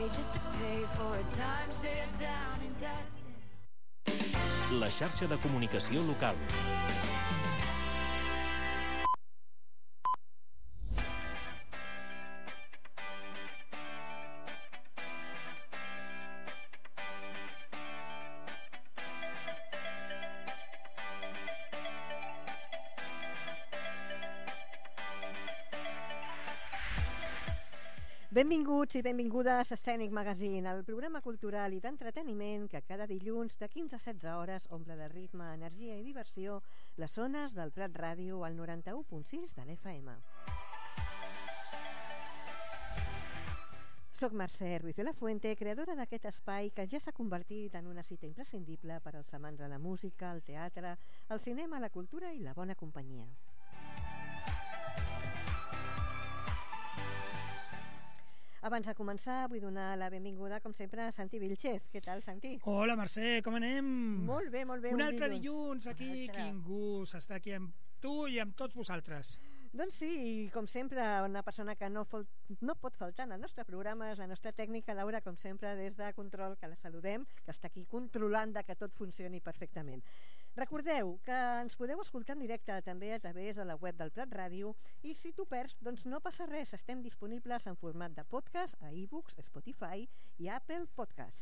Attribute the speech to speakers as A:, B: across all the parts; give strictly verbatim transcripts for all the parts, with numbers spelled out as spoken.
A: just to pay for a timeshare down in Dustin.
B: La xarxa de comunicació local.
C: Benvinguts i benvingudes a Escènic Magazine, el programa cultural i d'entreteniment que cada dilluns de quinze a setze hores omple de ritme, energia i diversió les zones del Prat Ràdio al noranta-u punt sis de l'F M. Soc Mercè Ruiz de la Fuente, creadora d'aquest espai que ja s'ha convertit en una cita imprescindible per als amants de la música, el teatre, el cinema, la cultura i la bona companyia. Abans de començar, vull donar la benvinguda, com sempre, a Santi Vilchez. Què tal, Santi?
D: Hola, Mercè, com anem?
C: Molt bé, molt bé.
D: Un, un altre dilluns, dilluns aquí, quin gust estar aquí amb tu i amb tots vosaltres.
C: Doncs sí, i com sempre, una persona que no, fol, no pot faltar en el nostre programa és la nostra tècnica, Laura, com sempre, des de Control, que la saludem, que està aquí controlant de que tot funcioni perfectament. Recordeu que ens podeu escoltar en directe també a través de la web del Prat Ràdio i si t'ho perds, doncs no passa res, estem disponibles en format de podcast a iBooks, Spotify i Apple Podcast.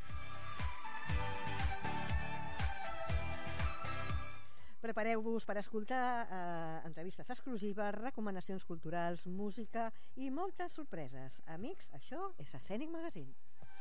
C: Prepareu-vos per escoltar eh, entrevistes exclusives, recomanacions culturals, música i moltes sorpreses. Amics, això és Escènic Magazine.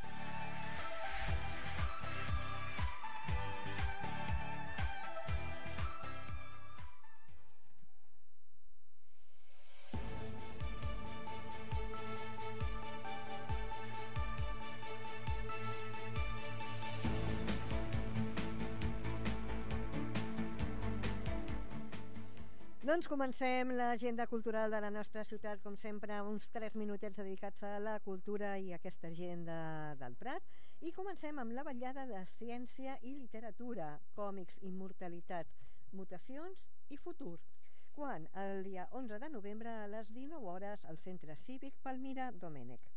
C: Doncs comencem l'agenda cultural de la nostra ciutat, com sempre, uns tres minutets dedicats a la cultura i aquesta agenda del Prat. I comencem amb la vetllada de ciència i literatura, còmics, immortalitat, mutacions i futur. Quan? El dia onze de novembre a les dinou hores al Centre Cívic Palmira Domènech.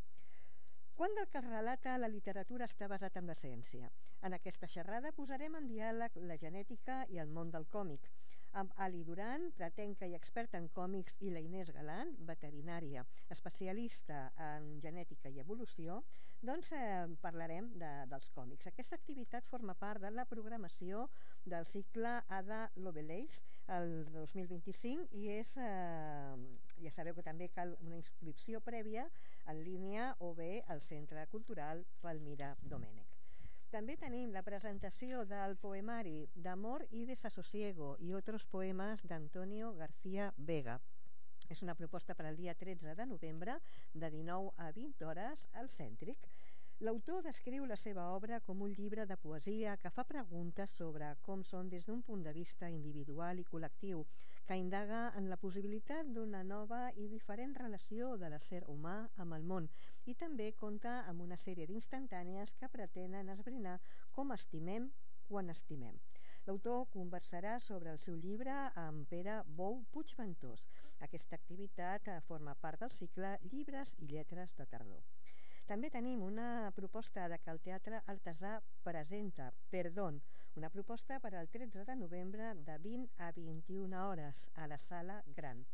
C: Quan del que relata la literatura està basat en la ciència? En aquesta xerrada posarem en diàleg la genètica i el món del còmic. Amb Ali Duran, pratenca i experta en còmics, i la Inés Galant, veterinària, especialista en genètica i evolució, doncs eh, parlarem de, dels còmics. Aquesta activitat forma part de la programació del cicle Ada Lovelace el dos mil vint-i-cinc i és, eh, ja sabeu que també cal una inscripció prèvia en línia o bé al Centre Cultural Palmira Domènech. També tenim la presentació del poemari d'Amor i Desasosiego i altres poemes d'Antonio García Vega. És una proposta per al dia tretze de novembre de dinou a vint hores al Cèntric. L'autor descriu la seva obra com un llibre de poesia que fa preguntes sobre com són des d'un punt de vista individual i col·lectiu, que indaga en la possibilitat d'una nova i diferent relació de l'ésser humà amb el món i també compta amb una sèrie d'instantànies que pretenen esbrinar com estimem quan estimem. L'autor conversarà sobre el seu llibre amb Pere Bou Puigventós. Aquesta activitat forma part del cicle Llibres i lletres de tardor. També tenim una proposta de que el Teatre Artesà presenta Perdón, una proposta per al tretze de novembre de vint a vint-i-una hores a la Sala Gran.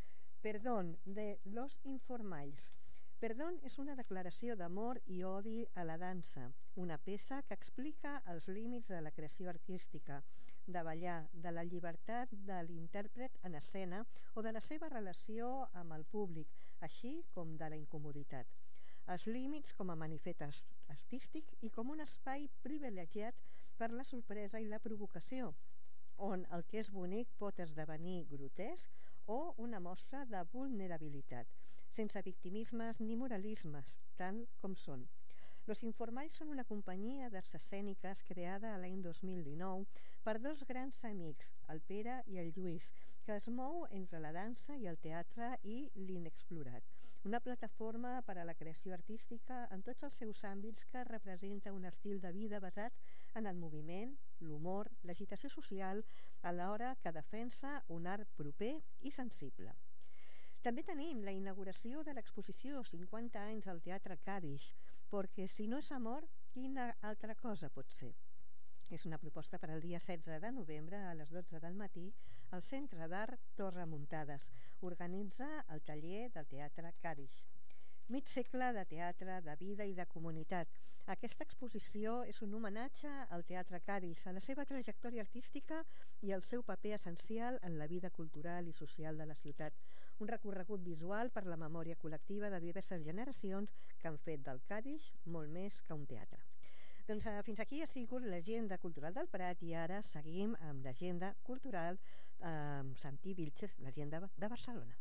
C: Perdón, de Los Informals. Perdón és una declaració d'amor i odi a la dansa, una peça que explica els límits de la creació artística, de ballar, de la llibertat de l'intèrpret en escena o de la seva relació amb el públic, així com de la incomoditat. Els límits com a manifest artístic i com un espai privilegiat per la sorpresa i la provocació, on el que és bonic pot esdevenir grotesc o una mostra de vulnerabilitat, sense victimismes ni moralismes, tant com són. Los Informals són una companyia d'arts escèniques creada l'any dos mil dinou per dos grans amics, el Pere i el Lluís, que es mou entre la dansa i el teatre i l'inexplorat. Una plataforma per a la creació artística en tots els seus àmbits que representa un estil de vida basat en el moviment, l'humor, l'agitació social, alhora que defensa un art proper i sensible. També tenim la inauguració de l'exposició cinquanta anys al Teatre Cadix, perquè si no és amor, quina altra cosa pot ser? És una proposta per al dia setze de novembre a les dotze del matí al Centre d'Art Torre Muntades. Organitza el taller del Teatre Cadix. Mig segle de teatre, de vida i de comunitat. Aquesta exposició és un homenatge al Teatre Cadix, a la seva trajectòria artística i al seu paper essencial en la vida cultural i social de la ciutat. Un recorregut visual per la memòria col·lectiva de diverses generacions que han fet del Cadix molt més que un teatre. Doncs eh, fins aquí ha sigut l'agenda cultural del Prat i ara seguim amb l'agenda cultural eh, amb Santi Vilchez, l'agenda de Barcelona.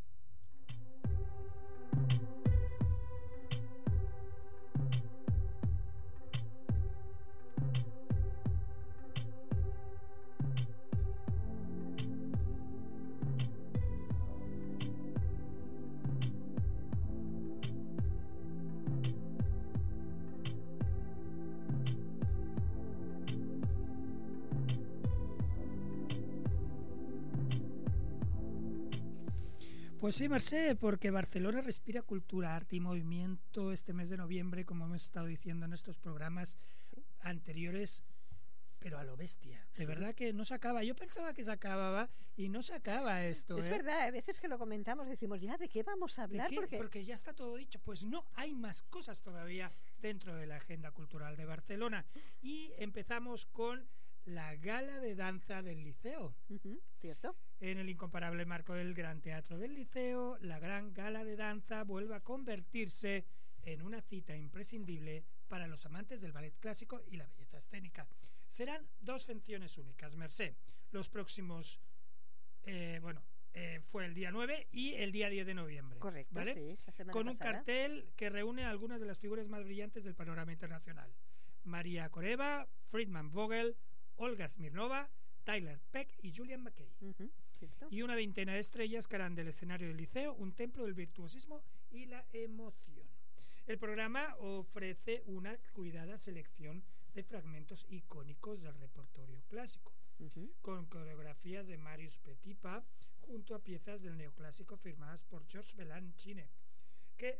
D: Pues sí, Mercé, porque Barcelona respira cultura, arte y movimiento este mes de noviembre, como hemos estado diciendo en estos programas ¿sí? anteriores, pero a lo bestia. De sí. verdad que no se acaba. Yo pensaba que se acababa y no se acaba esto.
C: Es
D: ¿eh?
C: verdad, a veces que lo comentamos decimos, ¿ya de qué vamos a hablar?
D: ¿De qué?
C: Porque...
D: porque ya está todo dicho. Pues no, hay más cosas todavía dentro de la agenda cultural de Barcelona. Y empezamos con la gala de danza del Liceo.
C: Uh-huh, ¿cierto?
D: En el incomparable marco del Gran Teatro del Liceo, la gran gala de danza vuelve a convertirse en una cita imprescindible para los amantes del ballet clásico y la belleza escénica. Serán dos funciones únicas, Mercé. Los próximos, eh, bueno, eh, fue el día nueve y el día diez de noviembre.
C: Correcto,
D: ¿vale?
C: Sí, la semana
D: con un
C: pasada.
D: cartel que reúne a algunas de las figuras más brillantes del panorama internacional. María Koreva, Friedman Vogel, Olga Smirnova, Tyler Peck y Julian McKay.
C: Uh-huh, ¿cierto?
D: Y una veintena de estrellas que harán del escenario del Liceo un templo del virtuosismo y la emoción. El programa ofrece una cuidada selección de fragmentos icónicos del repertorio clásico, uh-huh. con coreografías de Marius Petipa junto a piezas del neoclásico firmadas por Georges Balanchine, que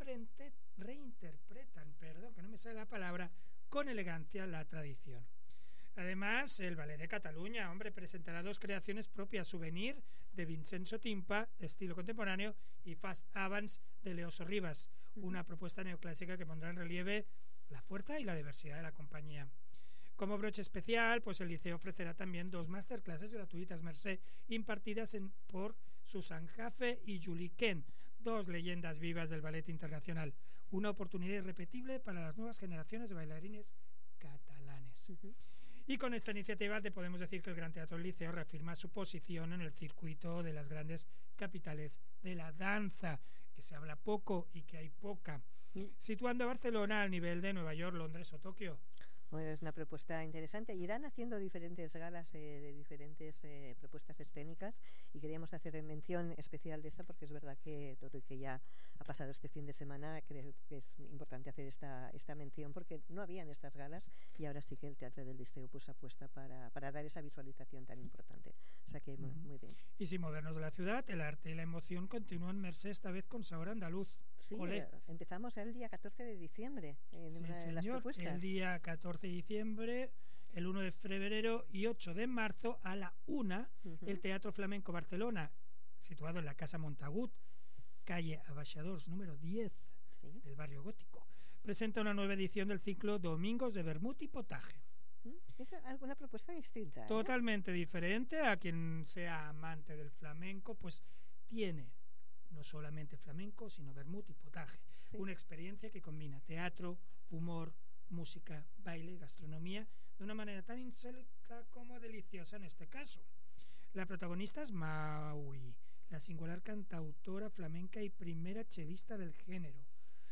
D: reinterpretan, perdón, que no me sale la palabra, con elegancia la tradición. Además, el Ballet de Cataluña, hombre, presentará dos creaciones propias, Souvenir de Vincenzo Timpa, de estilo contemporáneo, y Fast Avance de Leoso Rivas, uh-huh. una propuesta neoclásica que pondrá en relieve la fuerza y la diversidad de la compañía. Como broche especial, pues el Liceo ofrecerá también dos masterclasses gratuitas, Mercé, impartidas en, por Susan Jaffe y Julie Ken, dos leyendas vivas del ballet internacional. Una oportunidad irrepetible para las nuevas generaciones de bailarines catalanes. Uh-huh. Y con esta iniciativa te podemos decir que el Gran Teatro del Liceo reafirma su posición en el circuito de las grandes capitales de la danza, que se habla poco y que hay poca, sí. situando a Barcelona al nivel de Nueva York, Londres o Tokio.
C: Bueno, es una propuesta interesante. Irán haciendo diferentes galas eh, de diferentes eh, propuestas escénicas y queríamos hacer mención especial de esta porque es verdad que todo y que ya ha pasado este fin de semana, creo que es importante hacer esta, esta mención porque no habían estas galas y ahora sí que el Teatro del Liceo pues apuesta para, para dar esa visualización tan importante. O sea que uh-huh. muy, muy bien.
D: Y sin movernos de la ciudad, el arte y la emoción continúan, Mercé, esta vez con sabor andaluz.
C: Sí, eh, empezamos el día catorce de diciembre en
D: sí,
C: una de
D: señor,
C: las propuestas.
D: El día catorce de diciembre, el uno de febrero y ocho de marzo a la una, uh-huh. el Teatro Flamenco Barcelona, situado en la Casa Montagut, calle Abaixadors número diez, ¿sí? del barrio gótico, presenta una nueva edición del ciclo Domingos de Vermut y Potaje.
C: Es alguna propuesta distinta, ¿eh?
D: Totalmente diferente. A quien sea amante del flamenco, pues tiene no solamente flamenco, sino vermut y potaje. Sí. Una experiencia que combina teatro, humor, música, baile, gastronomía, de una manera tan insólita como deliciosa en este caso. La protagonista es Maui, la singular cantautora flamenca y primera chelista del género,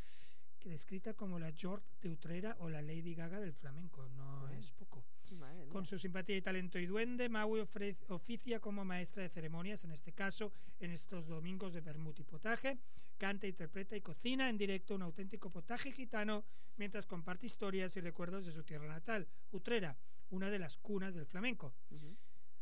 D: que descrita como la George de Utrera o la Lady Gaga del flamenco, no sí. es poco. Con su simpatía y talento y duende, Maui ofre- oficia como maestra de ceremonias, en este caso, en estos domingos de vermut y potaje, canta, interpreta y cocina en directo un auténtico potaje gitano, mientras comparte historias y recuerdos de su tierra natal, Utrera, una de las cunas del flamenco. Uh-huh.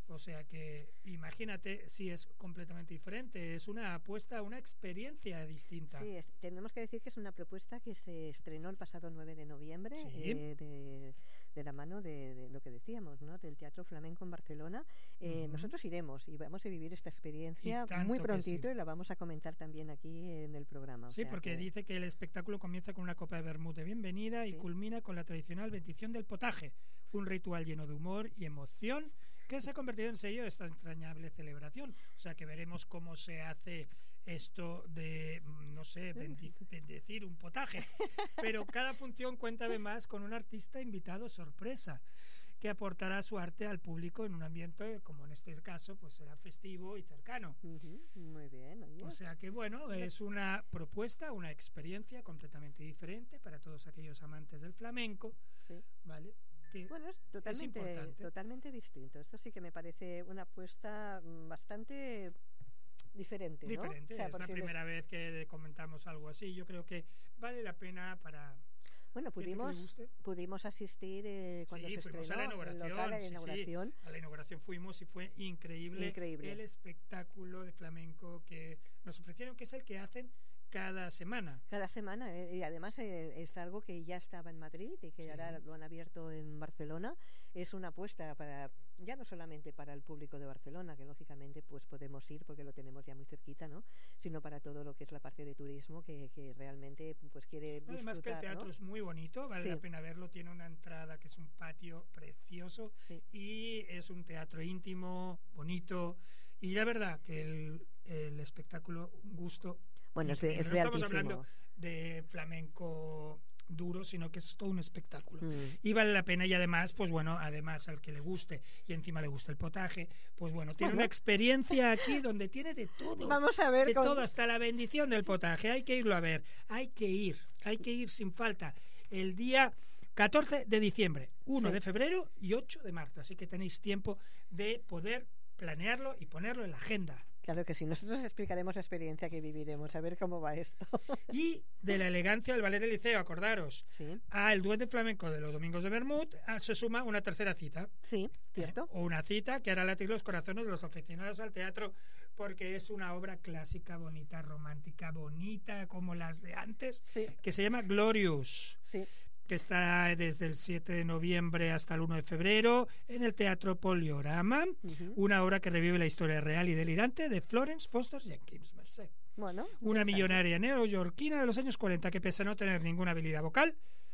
D: O sea que imagínate si es completamente diferente, es una apuesta, una experiencia distinta.
C: Sí, es, tenemos que decir que es una propuesta que se estrenó el pasado nueve de noviembre,
D: Sí.
C: eh, de, de la mano de, de lo que decíamos, ¿no? Del Teatro Flamenco en Barcelona. Eh,
D: Ujú.
C: Nosotros iremos y vamos a vivir esta experiencia
D: Y tanto
C: muy
D: que
C: prontito
D: sí.
C: y la vamos a comentar también aquí en el programa. o
D: Sí,
C: sea
D: porque
C: que-
D: dice que el espectáculo comienza con una copa de vermut de bienvenida y
C: Sí.
D: culmina con la tradicional bendición del potaje, un ritual lleno de humor y emoción que se ha convertido en sello de esta entrañable celebración. O sea que veremos cómo se hace esto de, mm, no sé, bendi- bendecir un potaje. Pero cada función cuenta además con un artista invitado sorpresa que aportará su arte al público en un ambiente, como en este caso, pues será festivo y cercano.
C: Ujú, muy bien, oye.
D: O sea que bueno, es una propuesta, una experiencia completamente diferente para todos aquellos amantes del flamenco,
C: Sí.
D: ¿vale? Que
C: Bueno, es totalmente,
D: importante.
C: totalmente distinto. Esto sí que me parece una apuesta mm, bastante diferente, ¿no?
D: diferente,
C: O sea,
D: es
C: por
D: la
C: si les-
D: primera vez que comentamos algo así. Yo creo que vale la pena para
C: Bueno,
D: gente que le
C: pudimos,
D: guste.
C: pudimos asistir eh, cuando
D: Sí,
C: se
D: fuimos
C: estrenó
D: a la
C: el
D: inauguración,
C: local, a la
D: sí, sí.
C: inauguración.
D: A la inauguración fuimos y fue increíble,
C: Increíble.
D: el espectáculo de flamenco que nos ofrecieron, que es el que hacen cada semana.
C: Cada semana, eh, y además eh, es algo que ya estaba en Madrid y que
D: Sí.
C: ahora lo han abierto en Barcelona. Es una apuesta para, ya no solamente para el público de Barcelona, que lógicamente pues podemos ir porque lo tenemos ya muy cerquita, ¿no? Sino para todo lo que es la parte de turismo que, que realmente pues quiere disfrutar,
D: Además que el teatro
C: ¿no?
D: es muy bonito, vale
C: Sí.
D: la pena verlo, tiene una entrada que es un patio precioso
C: Sí.
D: y es un teatro íntimo, bonito, y la verdad que el, el espectáculo, un gusto.
C: Bueno, es de,
D: increíble.
C: es
D: No
C: de
D: estamos
C: altísimo.
D: hablando de flamenco duro, sino que es todo un espectáculo.
C: Mm.
D: Y vale la pena, y además, pues bueno, además al que le guste y encima le gusta el potaje, pues bueno, tiene
C: Bueno.
D: una experiencia aquí donde tiene de todo.
C: Vamos a ver
D: De
C: con-
D: todo, hasta la bendición del potaje. Hay que irlo a ver. Hay que ir. Hay que ir sin falta. El día catorce de diciembre, uno
C: Sí.
D: de febrero y ocho de marzo. Así que tenéis tiempo de poder planearlo y ponerlo en la agenda.
C: Claro que sí, nosotros explicaremos la experiencia que viviremos, a ver cómo va esto.
D: Y de la elegancia del ballet del liceo, acordaros,
C: Sí,
D: al duet de flamenco de los domingos de Bermud ah, se suma una tercera cita.
C: sí, cierto.
D: O una cita que hará latir los corazones de los aficionados al teatro, porque es una obra clásica, bonita, romántica, bonita, como las de antes,
C: Sí,
D: que se llama Glorious,
C: sí.
D: que está desde el siete de noviembre hasta el uno de febrero en el Teatro Poliorama,
C: Ujú.
D: una obra que revive la historia real y delirante de Florence Foster Jenkins, Merced.
C: Bueno,
D: Una
C: interesante.
D: millonaria neoyorquina de los años cuarenta que, pese a no tener ninguna habilidad vocal,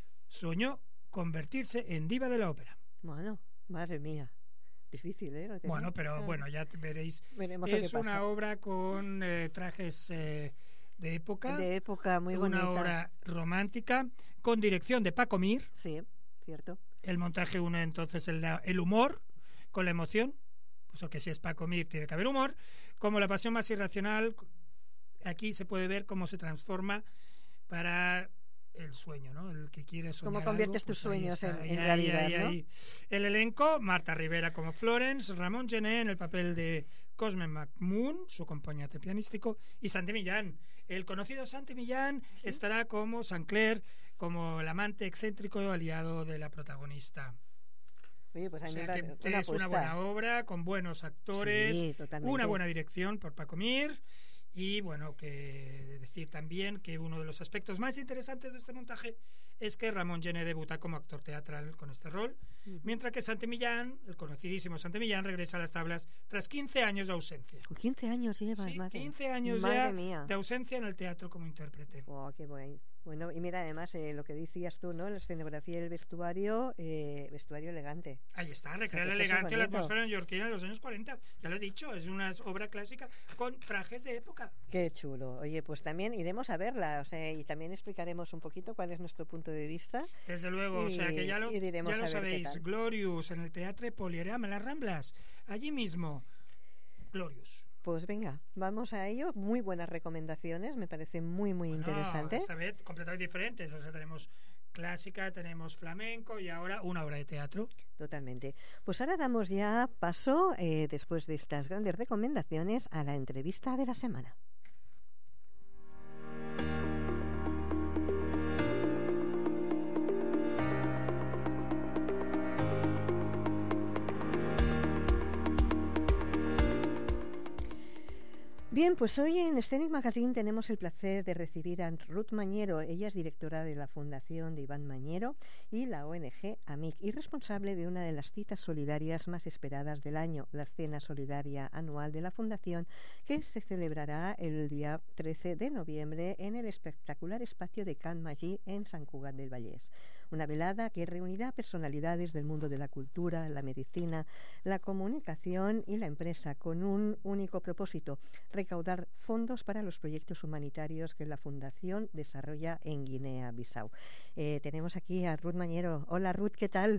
D: soñó convertirse en diva de la ópera.
C: Bueno, madre mía. Difícil, ¿eh? Lo tengo.
D: Bueno, pero
C: Ah,
D: bueno, ya te veréis.
C: veremos lo
D: Es
C: que
D: una
C: pasa.
D: obra con eh, trajes eh, de época,
C: De época muy
D: una
C: bonita.
D: obra romántica, con dirección de Paco Mir.
C: Sí, cierto.
D: El montaje une entonces el, el humor con la emoción, pues porque si es Paco Mir tiene que haber humor, como la pasión más irracional. Aquí se puede ver cómo se transforma para el sueño, ¿no? El que quiere soñar
C: Cómo conviertes
D: algo,
C: tus
D: pues ahí
C: sueños
D: está,
C: en-
D: ahí,
C: en
D: ahí,
C: realidad,
D: ahí,
C: ¿no?
D: ahí. El elenco: Marta Rivera como Florence, Ramón Gené en el papel de Cosme McMoon, su acompañante pianístico, y Santi Millán. El conocido Santi Millán estará como Sancler, como el amante excéntrico aliado de la protagonista.
C: Oye, pues a
D: O
C: mí
D: sea
C: me
D: que
C: parece una
D: es una
C: apuesta.
D: buena obra, con buenos actores,
C: Sí, totalmente.
D: una buena dirección por Paco Mir, y bueno, que decir también que uno de los aspectos más interesantes de este montaje es que Ramón Gené debuta como actor teatral con este rol,
C: Ujú.
D: mientras que Santi Millán, el conocidísimo Santi Millán, regresa a las tablas tras quince años de ausencia.
C: Con quince años llevas,
D: Sí,
C: madre.
D: quince años
C: Madre
D: ya
C: mía.
D: de ausencia en el teatro como intérprete.
C: Oh, qué bueno. Bueno, y mira, además, eh, lo que decías tú, ¿no? La escenografía y el vestuario, eh, vestuario elegante.
D: Ahí está, recrea
C: que
D: la
C: eso es
D: elegancia y la
C: bonito.
D: atmósfera neoyorquina de los años cuarenta. Ya lo he dicho, es una obra clásica con trajes de época.
C: Qué chulo. Oye, pues también iremos a verla, o sea, y también explicaremos un poquito cuál es nuestro punto de vista.
D: Desde luego, o
C: Y-
D: sea que ya lo,
C: y diremos
D: ya lo
C: a ver qué
D: sabéis.
C: tal.
D: Glorious en el Teatro Poliorama, en las Ramblas, allí mismo. Glorious.
C: Pues venga, vamos a ello. Muy buenas recomendaciones, me parece muy, muy
D: Bueno,
C: interesante.
D: esta vez completamente diferentes. O sea, tenemos clásica, tenemos flamenco y ahora una obra de teatro.
C: Totalmente. Pues ahora damos ya paso, eh, después de estas grandes recomendaciones, a la entrevista de la semana. Bien, pues hoy en Scenic Magazine tenemos el placer de recibir a Ruth Mañero. Ella es directora de la Fundación de Iván Mañero y la O N G AMIC y responsable de una de las citas solidarias más esperadas del año, la Cena Solidaria Anual de la Fundación, que se celebrará el día trece de noviembre en el espectacular espacio de Can Magí en Sant Cugat del Vallès. Una velada que reunirá personalidades del mundo de la cultura, la medicina, la comunicación y la empresa con un único propósito: recaudar fondos para los proyectos humanitarios que la Fundación desarrolla en Guinea-Bissau. Eh, tenemos aquí a Ruth Mañero. Hola Ruth, ¿qué tal?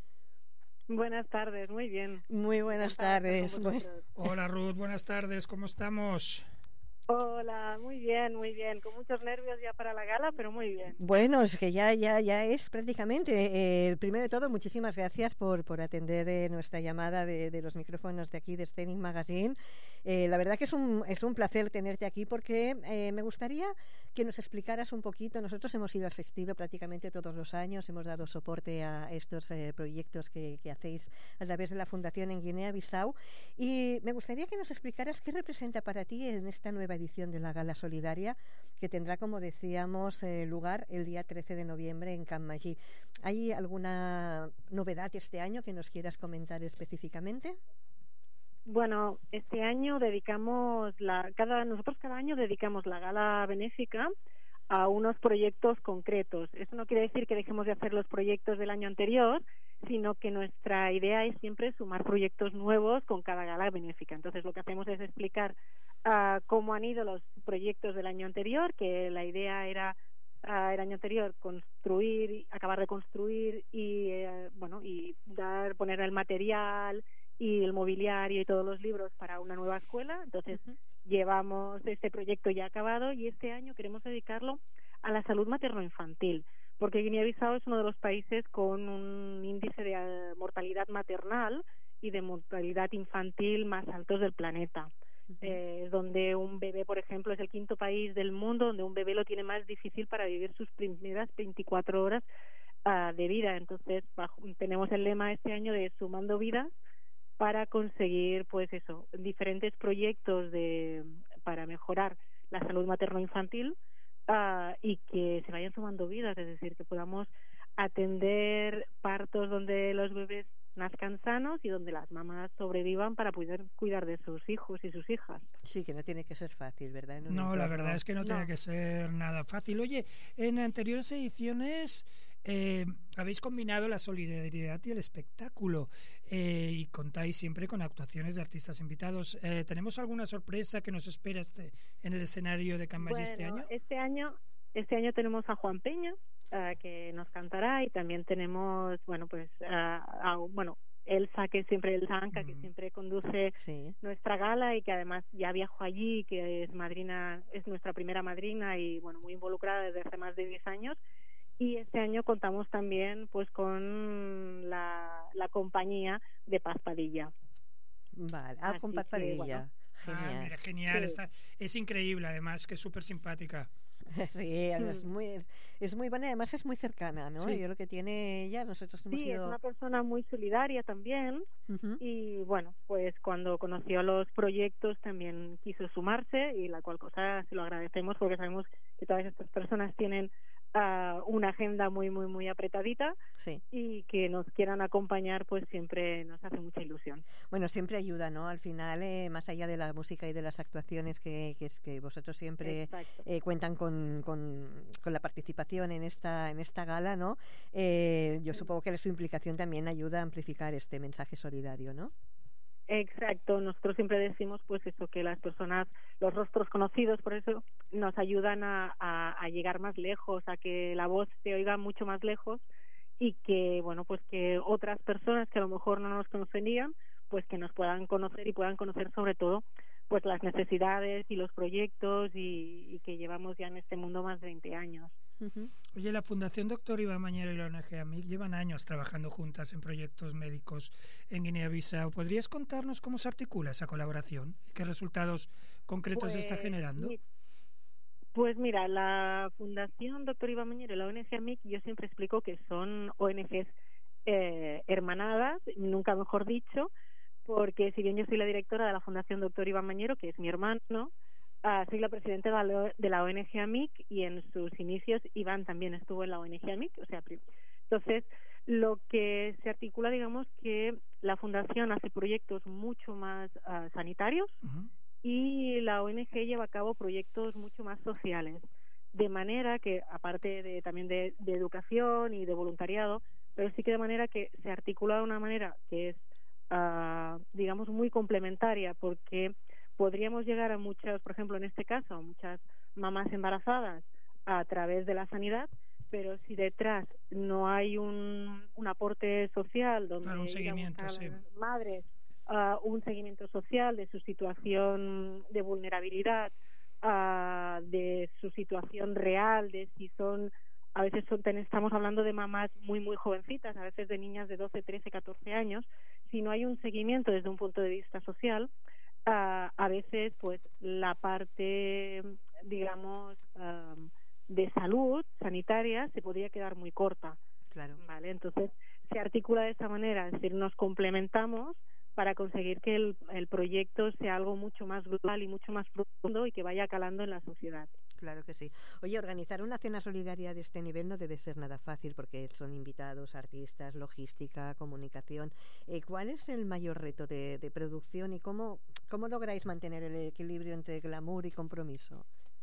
E: Buenas tardes, muy bien.
C: Muy buenas tardes.
D: Hola Ruth, buenas tardes, ¿cómo estamos?
E: Hola, muy bien, muy bien. Con muchos nervios ya para la gala, pero muy bien.
C: Bueno, es que ya ya ya es prácticamente. Eh, primero de todo, muchísimas gracias por, por atender eh, nuestra llamada de, de los micrófonos de aquí de Scenic Magazine. Eh, la verdad que es un, es un placer tenerte aquí porque eh, me gustaría que nos explicaras un poquito. Nosotros hemos ido asistido prácticamente todos los años, hemos dado soporte a estos eh, proyectos que, que hacéis a través de la Fundación en Guinea-Bissau, y me gustaría que nos explicaras qué representa para ti en esta nueva edición de la Gala Solidaria, que tendrá, como decíamos, eh, lugar el día trece de noviembre en Can Magí. ¿Hay alguna novedad este año que nos quieras comentar específicamente?
E: Bueno, este año dedicamos la cada nosotros cada año dedicamos la gala benéfica a unos proyectos concretos. Eso no quiere decir que dejemos de hacer los proyectos del año anterior, sino que nuestra idea es siempre sumar proyectos nuevos con cada gala benéfica. Entonces, lo que hacemos es explicar uh, cómo han ido los proyectos del año anterior, que la idea era uh, el año anterior construir, acabar de construir y uh, bueno y dar poner el material y el mobiliario y todos los libros para una nueva escuela. Entonces, uh-huh. llevamos este proyecto ya acabado y este año queremos dedicarlo a la salud materno-infantil, porque Guinea-Bissau es uno de los países con un índice de uh, mortalidad maternal y de mortalidad infantil más altos del planeta. Uh-huh. Eh, donde un bebé, por ejemplo, es el quinto país del mundo donde un bebé lo tiene más difícil para vivir sus primeras veinticuatro horas uh, de vida. Entonces, bajo, tenemos el lema este año de Sumando Vidas, para conseguir, pues eso, diferentes proyectos de para mejorar la salud materno-infantil uh, y que se vayan sumando vidas, es decir, que podamos atender partos donde los bebés nazcan sanos y donde las mamás sobrevivan para poder cuidar de sus hijos y sus hijas.
C: Sí, que no tiene que ser fácil, ¿verdad?
D: No, entorno. La verdad es que no, no tiene que ser nada fácil. Oye, en anteriores ediciones Eh, habéis combinado la solidaridad y el espectáculo eh, y contáis siempre con actuaciones de artistas invitados. Eh, ¿Tenemos alguna sorpresa que nos espera este, en el escenario de Can Magí
E: bueno,
D: este año?
E: Este año, este año tenemos a Juan Peña uh, que nos cantará, y también tenemos, bueno, pues, uh, a, bueno, Elsa, que siempre Elsa Anca, mm. que siempre conduce sí. nuestra gala y que además ya viajó allí, que es madrina, es nuestra primera madrina y bueno, muy involucrada desde hace más de diez años. Y este año contamos también pues con la, la compañía de Paz Padilla.
C: Vale, ah, Así con Paz Padilla. Que, bueno,
D: genial. Ah, mira, genial. Sí. Está, es increíble, además, que es súper simpática.
C: Sí, mm. es muy es muy buena, además es muy cercana, ¿no? Sí. Yo lo que tiene ella, nosotros hemos
E: sí,
C: ido...
E: es una persona muy solidaria también. Uh-huh. Y bueno, pues cuando conoció los proyectos también quiso sumarse, y la cual cosa se lo agradecemos porque sabemos que todas estas personas tienen Uh, una agenda muy muy muy apretadita sí. y que nos quieran acompañar pues siempre nos hace mucha ilusión.
C: Bueno, siempre ayuda, ¿no? Al final, eh, más allá de la música y de las actuaciones que, que es que vosotros siempre eh, cuentan con, con, con la participación en esta en esta gala, ¿no? Eh, yo sí. supongo que su implicación también ayuda a amplificar este mensaje solidario, ¿no?
E: Exacto, nosotros siempre decimos pues eso, que las personas, los rostros conocidos, por eso nos ayudan a, a, a llegar más lejos, a que la voz se oiga mucho más lejos y que, bueno, pues que otras personas que a lo mejor no nos conocerían, pues que nos puedan conocer y puedan conocer sobre todo pues las necesidades y los proyectos y, y que llevamos ya en este mundo más de veinte años.
D: Uh-huh. Oye, la Fundación Doctor Iván Mañero y la O N G AMIC llevan años trabajando juntas en proyectos médicos en Guinea-Bissau. ¿Podrías contarnos cómo se articula esa colaboración y qué resultados concretos pues, está generando?
E: Mi, pues mira, la Fundación Doctor Iván Mañero y la O N G AMIC, yo siempre explico que son O N Gs eh, hermanadas, nunca mejor dicho, porque si bien yo soy la directora de la Fundación Doctor Iván Mañero, que es mi hermano, uh, soy la presidenta de la, de la O N G AMIC, y en sus inicios Iván también estuvo en la O N G AMIC. O sea, entonces, lo que se articula, digamos, que la Fundación hace proyectos mucho más uh, sanitarios, uh-huh, y la O N G lleva a cabo proyectos mucho más sociales, de manera que, aparte de también de, de educación y de voluntariado, pero sí que de manera que se articula de una manera que es, uh, digamos, muy complementaria, porque podríamos llegar a muchas, por ejemplo, en este caso, a muchas mamás embarazadas a través de la sanidad, pero si detrás no hay un, un aporte social donde
D: claro, un seguimiento,
E: a
D: sí.
E: las madres uh, un seguimiento social de su situación de vulnerabilidad, uh, de su situación real, de si son, a veces son, estamos hablando de mamás muy muy jovencitas, a veces de niñas de doce, trece, catorce años, si no hay un seguimiento desde un punto de vista social, uh, a veces pues la parte, digamos, uh, de salud sanitaria se podría quedar muy corta.
C: Claro.
E: Vale, entonces se articula de esta manera, es decir, nos complementamos para conseguir que el, el proyecto sea algo mucho más global y mucho más profundo y que vaya calando en la sociedad.
C: Claro que sí. Oye, organizar una cena solidaria de este nivel no debe ser nada fácil, porque son invitados, artistas, logística, comunicación. Eh, ¿Cuál es el mayor reto de, de producción y cómo, cómo lográis mantener el equilibrio entre glamour y compromiso?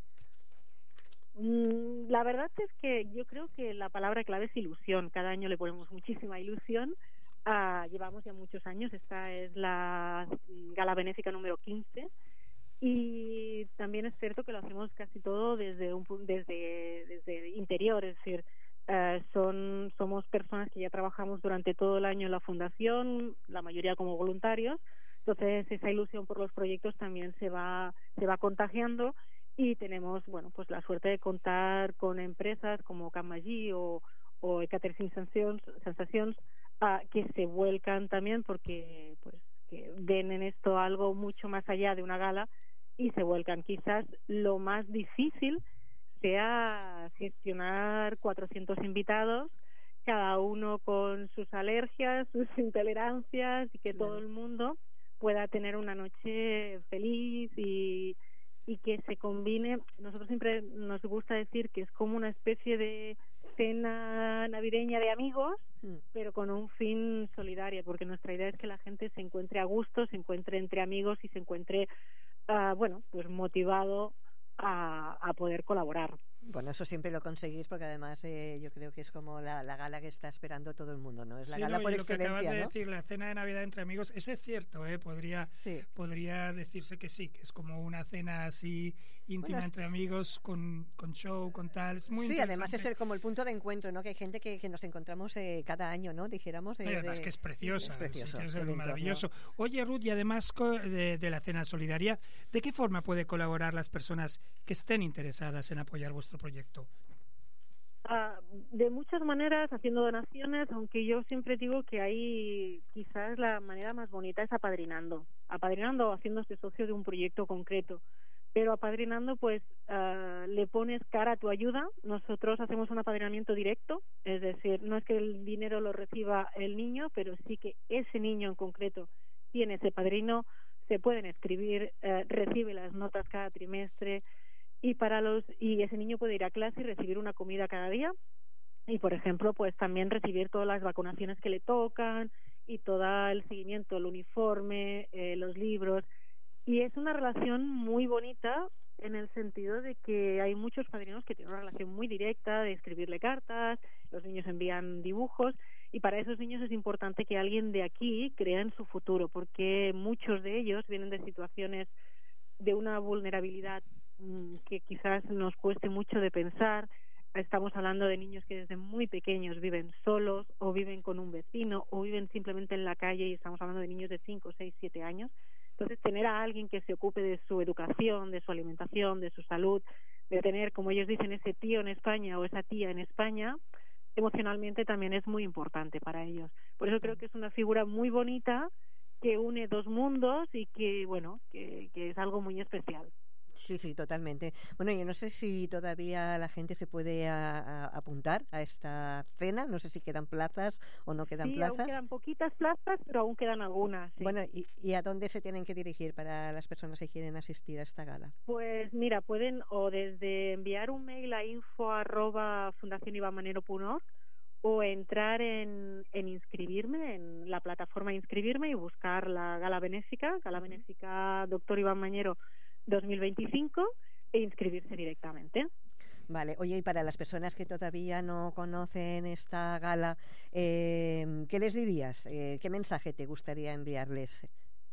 E: La verdad es que yo creo que la palabra clave es ilusión. Cada año le ponemos muchísima ilusión. Uh, llevamos ya muchos años. Esta es la gala benéfica número quince, y también es cierto que lo hacemos casi todo desde un desde desde interior, es decir, uh, son somos personas que ya trabajamos durante todo el año en la fundación, la mayoría como voluntarios. Entonces esa ilusión por los proyectos también se va se va contagiando. Y tenemos, bueno, pues la suerte de contar con empresas como Can Magí o, o Ekaterin Sensacions, Sensacions uh, que se vuelcan también porque pues que ven en esto algo mucho más allá de una gala y se vuelcan. Quizás lo más difícil sea gestionar cuatrocientos invitados, cada uno con sus alergias, sus intolerancias, y que claro, todo el mundo pueda tener una noche feliz y y que se combine. Nosotros siempre nos gusta decir que es como una especie de cena navideña de amigos, mm. pero con un fin solidario, porque nuestra idea es que la gente se encuentre a gusto, se encuentre entre amigos y se encuentre, uh, bueno, pues motivado a, a poder colaborar.
C: Bueno, eso siempre lo conseguís, porque además eh, yo creo que es como la, la gala que está esperando todo el mundo, ¿no? Es la
D: sí,
C: gala
D: no,
C: por
D: y lo que
C: excelencia,
D: acabas de
C: ¿no?
D: decir, la cena de Navidad entre amigos, ese es cierto, ¿eh? Podría,
C: sí.
D: podría decirse que sí, que es como una cena así íntima bueno, entre amigos, con, con show, con tal, es muy
C: sí,
D: interesante.
C: además es el, como el punto de encuentro, ¿no? Que hay gente que, que nos encontramos eh, cada año, ¿no? Dijéramos. De,
D: y además
C: de...
D: que es preciosa,
C: es precioso,
D: es
C: el
D: maravilloso.
C: entorno.
D: Oye, Ruth, y además de, de la cena solidaria, ¿de qué forma puede colaborar las personas que estén interesadas en apoyar vuestro proyecto?
E: Uh, de muchas maneras, haciendo donaciones, aunque yo siempre digo que hay quizás la manera más bonita es apadrinando, apadrinando o haciéndose socio de un proyecto concreto, pero apadrinando pues uh, le pones cara a tu ayuda. Nosotros hacemos un apadrinamiento directo, es decir, no es que el dinero lo reciba el niño, pero sí que ese niño en concreto tiene ese padrino, se pueden escribir, uh, recibe las notas cada trimestre, y para los y ese niño puede ir a clase y recibir una comida cada día, y por ejemplo pues también recibir todas las vacunaciones que le tocan y todo el seguimiento, el uniforme, eh, los libros, y es una relación muy bonita en el sentido de que hay muchos padrinos que tienen una relación muy directa de escribirle cartas, los niños envían dibujos, y para esos niños es importante que alguien de aquí crea en su futuro, porque muchos de ellos vienen de situaciones de una vulnerabilidad que quizás nos cueste mucho de pensar. Estamos hablando de niños que desde muy pequeños viven solos o viven con un vecino o viven simplemente en la calle, y estamos hablando de niños de cinco, seis, siete años. Entonces, tener a alguien que se ocupe de su educación, de su alimentación, de su salud, de tener, como ellos dicen, ese tío en España o esa tía en España, emocionalmente también es muy importante para ellos. Por eso creo que es una figura muy bonita que une dos mundos y que, bueno, que, que es algo muy especial.
C: Sí, sí, totalmente. Bueno, yo no sé si todavía la gente se puede a- a- apuntar a esta cena, no sé si quedan plazas o no quedan
E: Sí,
C: plazas.
E: aún quedan poquitas plazas, pero aún quedan algunas. Sí.
C: Bueno, ¿y, y a dónde se tienen que dirigir para las personas que quieren asistir a esta gala?
E: Pues mira, pueden o desde enviar un mail a info arroba fundación iván manero punto org o entrar en, en inscribirme, en la plataforma inscribirme y buscar la gala benéfica, gala benéfica Doctor Iván Mañero dos mil veinticinco e inscribirse directamente.
C: Vale, oye, y para las personas que todavía no conocen esta gala, eh, ¿qué les dirías? Eh, ¿Qué mensaje te gustaría enviarles?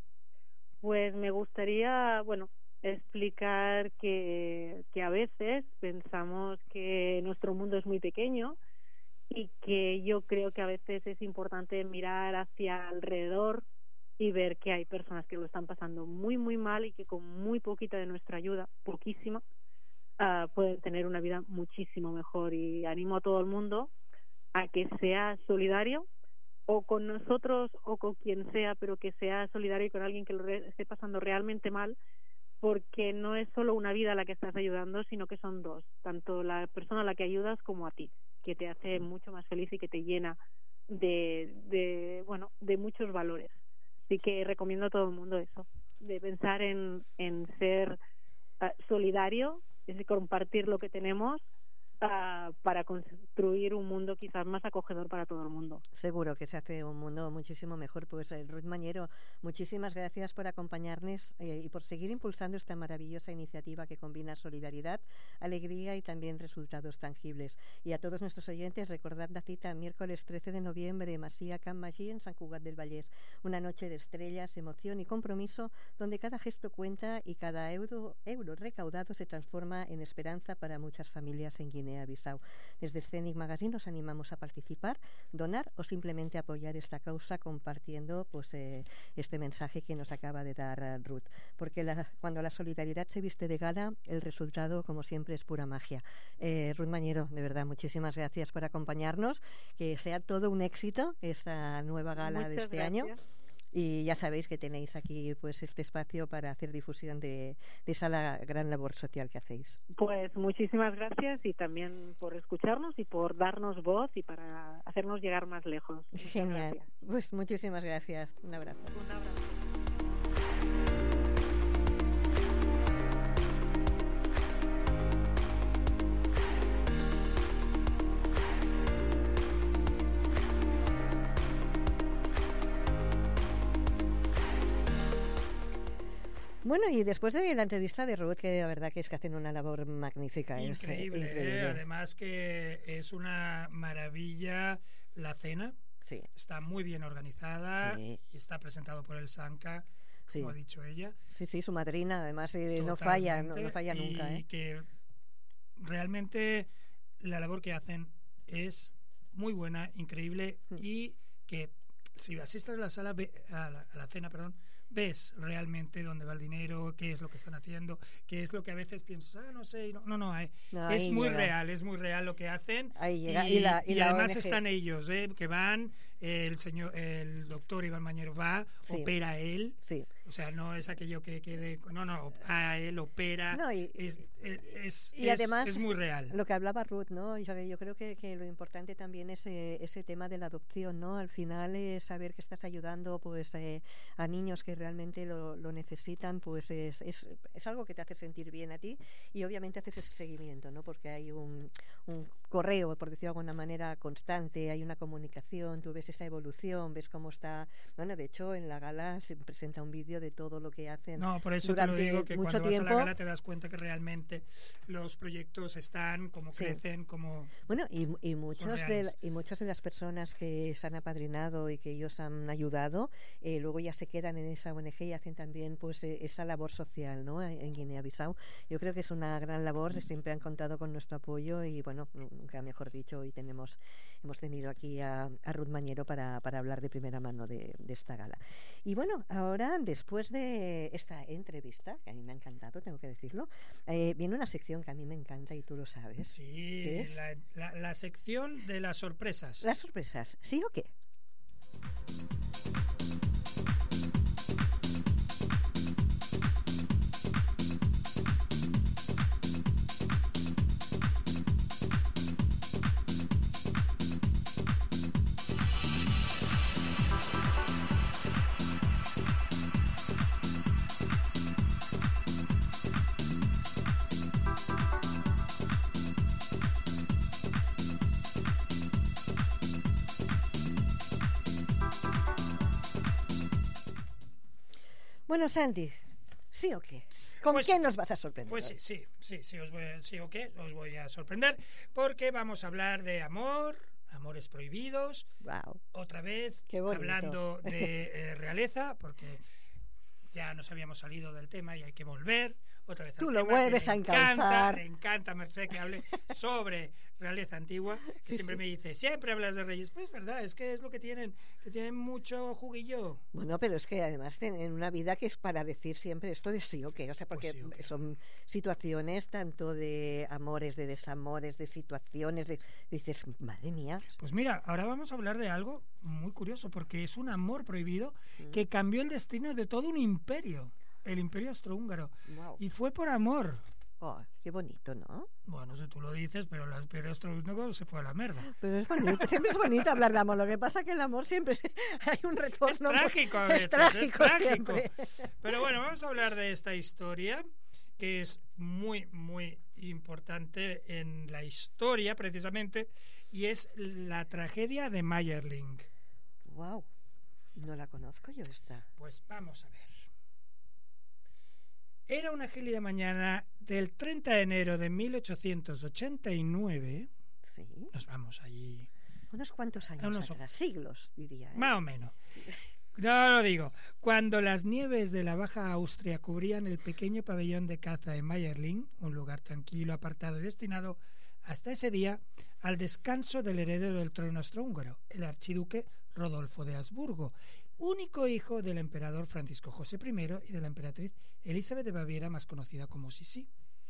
E: Pues me gustaría, bueno, explicar que, que a veces pensamos que nuestro mundo es muy pequeño y que yo creo que a veces es importante mirar hacia alrededor y ver que hay personas que lo están pasando muy, muy mal y que con muy poquita de nuestra ayuda, poquísima, uh, pueden tener una vida muchísimo mejor. Y animo a todo el mundo a que sea solidario, o con nosotros o con quien sea, pero que sea solidario con alguien que lo re- esté pasando realmente mal, porque no es solo una vida a la que estás ayudando, sino que son dos, tanto la persona a la que ayudas como a ti, que te hace mucho más feliz y que te llena de, de bueno, de muchos valores. Así que recomiendo a todo el mundo eso, de pensar en, en ser uh, solidario, es decir, compartir lo que tenemos uh, para construir un mundo quizás más acogedor para todo el mundo.
C: Seguro que se hace un mundo muchísimo mejor. Pues eh, Ruth Mañero, muchísimas gracias por acompañarnos eh, y por seguir impulsando esta maravillosa iniciativa que combina solidaridad, alegría y también resultados tangibles. Y a todos nuestros oyentes, recordad la cita miércoles trece de noviembre, Masía Can Magí en San Cugat del Vallès. Una noche de estrellas, emoción y compromiso, donde cada gesto cuenta y cada euro, euro recaudado se transforma en esperanza para muchas familias en Guinea-Bissau. Desde Scenic Magazine nos animamos a participar, donar o simplemente apoyar esta causa compartiendo pues eh, este mensaje que nos acaba de dar uh, Ruth. Porque la, cuando la solidaridad se viste de gala, el resultado, como siempre, es pura magia. Eh, Ruth Mañero, de verdad, muchísimas gracias por acompañarnos. Que sea todo un éxito esta nueva gala
E: Muchas
C: de este
E: gracias.
C: año. Y ya sabéis que tenéis aquí pues este espacio para hacer difusión de, de esa la, gran labor social que hacéis.
E: Pues muchísimas gracias y también por escucharnos y por darnos voz y para hacernos llegar más lejos. Muchas
C: Genial.
E: gracias.
C: Pues muchísimas gracias. Un abrazo.
E: Un abrazo.
C: Bueno, y después de la entrevista de Ruth, que la verdad que es que hacen una labor magnífica. es, eh,
D: Increíble,
C: increíble.
D: ¿eh? Además que es una maravilla la cena.
C: Sí,
D: Está muy bien organizada
C: Sí.
D: y está presentado por el Sanca,
C: sí.
D: como ha dicho ella.
C: Sí, sí, su madrina, además eh, no falla, no, no
D: Totalmente,
C: falla nunca.
D: Y
C: ¿eh?
D: que realmente la labor que hacen es muy buena, increíble,
C: Mm.
D: y que si asistes a la sala, ve- a la, a la cena, perdón, ves realmente dónde va el dinero, qué es lo que están haciendo, qué es lo que a veces piensas, ah, no sé, no, no, no, eh,
C: No,
D: es
C: ahí
D: muy
C: llega.
D: real, es muy real lo que hacen.
C: Ahí
D: y,
C: llega. Y la- y la
D: además
C: O N G.
D: están ellos, eh, que van, el señor, el doctor Iván Mañero va,
C: Sí.
D: opera él,
C: Sí.
D: o sea, no es aquello que quede, no, no, a él opera,
C: No, y-
D: es, es, es,
C: Y
D: es-
C: además
D: es muy real.
C: Lo que hablaba Ruth, ¿no? Yo, yo creo que, que lo importante también es eh, ese tema de la adopción, ¿no? Al final es saber que estás ayudando pues eh, a niños que realmente lo, lo necesitan, pues es, es, es algo que te hace sentir bien a ti y obviamente haces ese seguimiento, ¿no? Porque hay un, un correo, por decirlo de alguna manera, constante, hay una comunicación, tú ves esa evolución, ves cómo está... Bueno, de hecho, en la gala se presenta un vídeo de todo lo que hacen
D: No, por eso te
C: durante
D: lo digo, que
C: mucho
D: cuando
C: tiempo.
D: vas a la gala te das cuenta que realmente los proyectos están, como
C: Sí.
D: crecen, como...
C: Bueno, y, y, muchos de,
D: reales.
C: y muchas de las personas que se han apadrinado y que ellos han ayudado, eh, luego ya se quedan en esa O N G y hacen también pues eh, esa labor social, ¿no? En, en Guinea-Bissau. Yo creo que es una gran labor, siempre han contado con nuestro apoyo y, bueno, nunca mejor dicho, hoy tenemos, hemos tenido aquí a, a Ruth Mañero para, para hablar de primera mano de, de esta gala. Y bueno, ahora, después de esta entrevista, que a mí me ha encantado, tengo que decirlo, eh, viene una sección que a mí me encanta y tú lo sabes.
D: Sí,
C: ¿Qué es?
D: la, la, la sección de las sorpresas.
C: Las sorpresas, ¿sí o qué? Bueno, Santi, ¿sí o qué? ¿Con
D: Pues-
C: qué nos vas a sorprender?
D: Pues sí, sí, sí, sí, os voy, sí o qué, os voy a sorprender, porque vamos a hablar de amor, amores prohibidos,
C: Wow.
D: otra vez
C: Qué bonito.
D: hablando de eh, realeza, porque ya nos habíamos salido del tema y hay que volver otra vez al
C: Tú lo
D: tema, que
C: vuelves
D: le
C: a
D: encanta,
C: encauzar.
D: le encanta, Merced, que hable sobre realeza antigua, que
C: Sí,
D: siempre
C: sí.
D: me dice, siempre hablas de reyes. Pues es verdad, es que es lo que tienen, que tienen mucho juguillo.
C: Bueno, pero es que además tienen una vida que es para decir siempre esto de sí o qué, o sea, porque
D: Pues sí o qué.
C: son situaciones tanto de amores, de desamores, de situaciones, de dices, madre mía.
D: Pues mira, ahora vamos a hablar de algo muy curioso, porque es un amor prohibido
C: Mm.
D: que cambió el destino de todo un imperio, el imperio austrohúngaro.
C: Wow.
D: Y fue por amor.
C: Oh, qué bonito, ¿no?
D: Bueno, si tú lo dices, pero el imperio austrohúngaro se fue a la mierda.
C: Pero es bonito, siempre es bonito hablar de amor. Lo que pasa es que el amor siempre hay un
D: Es
C: retorno.
D: trágico a
C: Es
D: veces, es
C: trágico
D: trágico.
C: siempre.
D: Pero bueno, vamos a hablar de esta historia, que es muy, muy importante en la historia, precisamente, y es la tragedia de Mayerling.
C: Wow, no la conozco yo esta.
D: Pues vamos a ver. Era una gélida mañana del treinta de enero de mil ochocientos ochenta y nueve.
C: Sí,
D: Nos vamos allí,
C: unos cuantos años
D: unos-
C: atrás, siglos, diría. ¿eh?
D: más o menos. No lo digo. Cuando las nieves de la Baja Austria cubrían el pequeño pabellón de caza de Mayerling, un lugar tranquilo, apartado y destinado hasta ese día al descanso del heredero del trono austrohúngaro, el archiduque Rodolfo de Habsburgo, único hijo del emperador Francisco José primero y de la emperatriz Elizabeth de Baviera, más conocida como Sisi.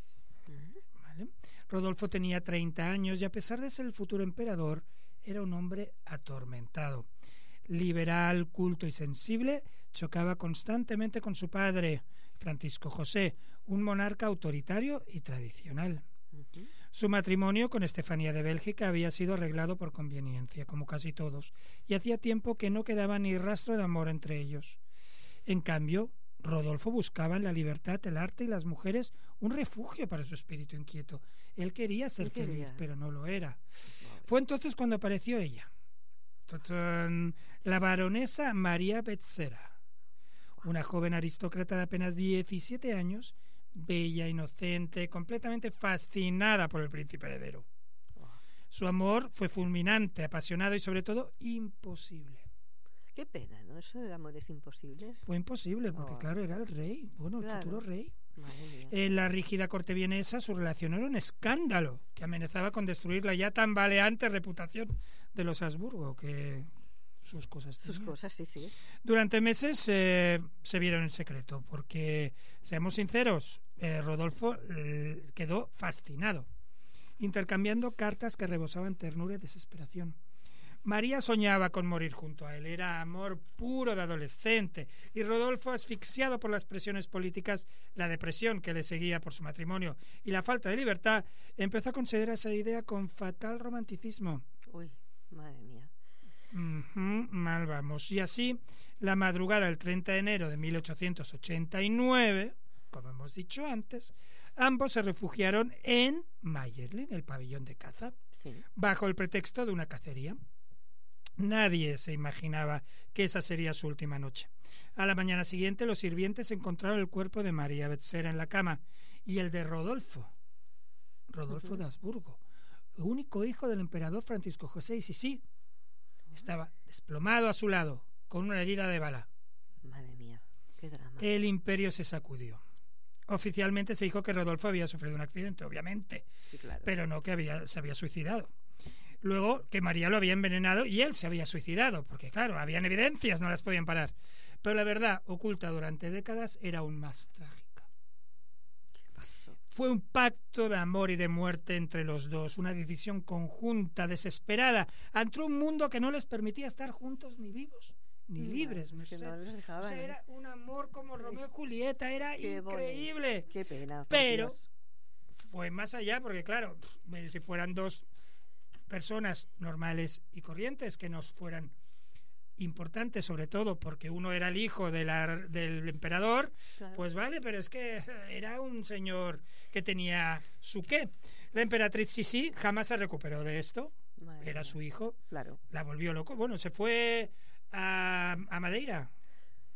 D: ¿Vale? Rodolfo tenía treinta años y, a pesar de ser el futuro emperador, era un hombre atormentado. Liberal, culto y sensible, chocaba constantemente con su padre, Francisco José, un monarca autoritario y tradicional.
C: Ujú.
D: Su matrimonio con Estefanía de Bélgica había sido arreglado por conveniencia, como casi todos, y hacía tiempo que no quedaba ni rastro de amor entre ellos. En cambio, Rodolfo buscaba en la libertad, el arte y las mujeres un refugio para su espíritu inquieto. Él quería ser
C: ¿Qué quería?
D: feliz, pero no lo era. Fue entonces cuando apareció ella, ¡Tachán!, la baronesa María Betzera, una joven aristócrata de apenas diecisiete años, bella, inocente, completamente fascinada por el príncipe heredero. Su amor fue fulminante, apasionado y sobre todo imposible.
C: Qué pena, ¿no? Eso de amores imposibles.
D: Fue imposible porque,
C: Oh.
D: claro, era el rey, bueno, el
C: Claro.
D: futuro rey.
C: Madre mía.
D: En la rígida corte vienesa su relación era un escándalo que amenazaba con destruir la ya tambaleante reputación de los Habsburgo, que sus cosas
C: Sus
D: tenían.
C: cosas, sí, sí.
D: Durante meses eh, se vieron en secreto, porque, seamos sinceros, eh, Rodolfo eh, quedó fascinado, intercambiando cartas que rebosaban ternura y desesperación. María soñaba con morir junto a él, era amor puro de adolescente, y Rodolfo, asfixiado por las presiones políticas, la depresión que le seguía por su matrimonio y la falta de libertad, empezó a considerar esa idea con fatal romanticismo.
C: Uy, madre mía.
D: Ujú, mal vamos. Y así, la madrugada del treinta de enero de mil ochocientos ochenta y nueve, como hemos dicho antes, ambos se refugiaron en Mayerling, el pabellón de caza,
C: Sí.
D: bajo el pretexto de una cacería. Nadie se imaginaba que esa sería su última noche. A la mañana siguiente, los sirvientes encontraron el cuerpo de María Betzera en la cama y el de Rodolfo, Rodolfo de Habsburgo, único hijo del emperador Francisco José y Sisi. Estaba desplomado a su lado, con una herida de bala.
C: Madre mía, qué drama.
D: El imperio se sacudió. Oficialmente se dijo que Rodolfo había sufrido un accidente, obviamente,
C: Sí, claro.
D: pero no que había, se había suicidado. Luego que María lo había envenenado y él se había suicidado, porque claro, habían evidencias, no las podían parar. Pero la verdad, oculta durante décadas, era aún más trágica.
C: ¿Qué pasó?
D: Fue un pacto de amor y de muerte entre los dos, una decisión conjunta, desesperada, ante un mundo que no les permitía estar juntos ni vivos ni
C: Madre,
D: libres,
C: es que
D: Merced.
C: no les dejaban,
D: O sea,
C: ¿eh?
D: era un amor como Romeo y Julieta, era
C: Qué
D: increíble.
C: bonito. Qué pena. por
D: Pero
C: Dios.
D: fue más allá, porque claro, pff, si fueran dos personas normales y corrientes que nos fueran importantes, sobre todo porque uno era el hijo de la, del emperador,
C: Claro.
D: pues vale, pero es que era un señor que tenía su qué. La emperatriz Sisi jamás se recuperó de esto,
C: Madre
D: era
C: mía.
D: su hijo,
C: Claro.
D: la volvió loco. Bueno, se fue a, a Madeira,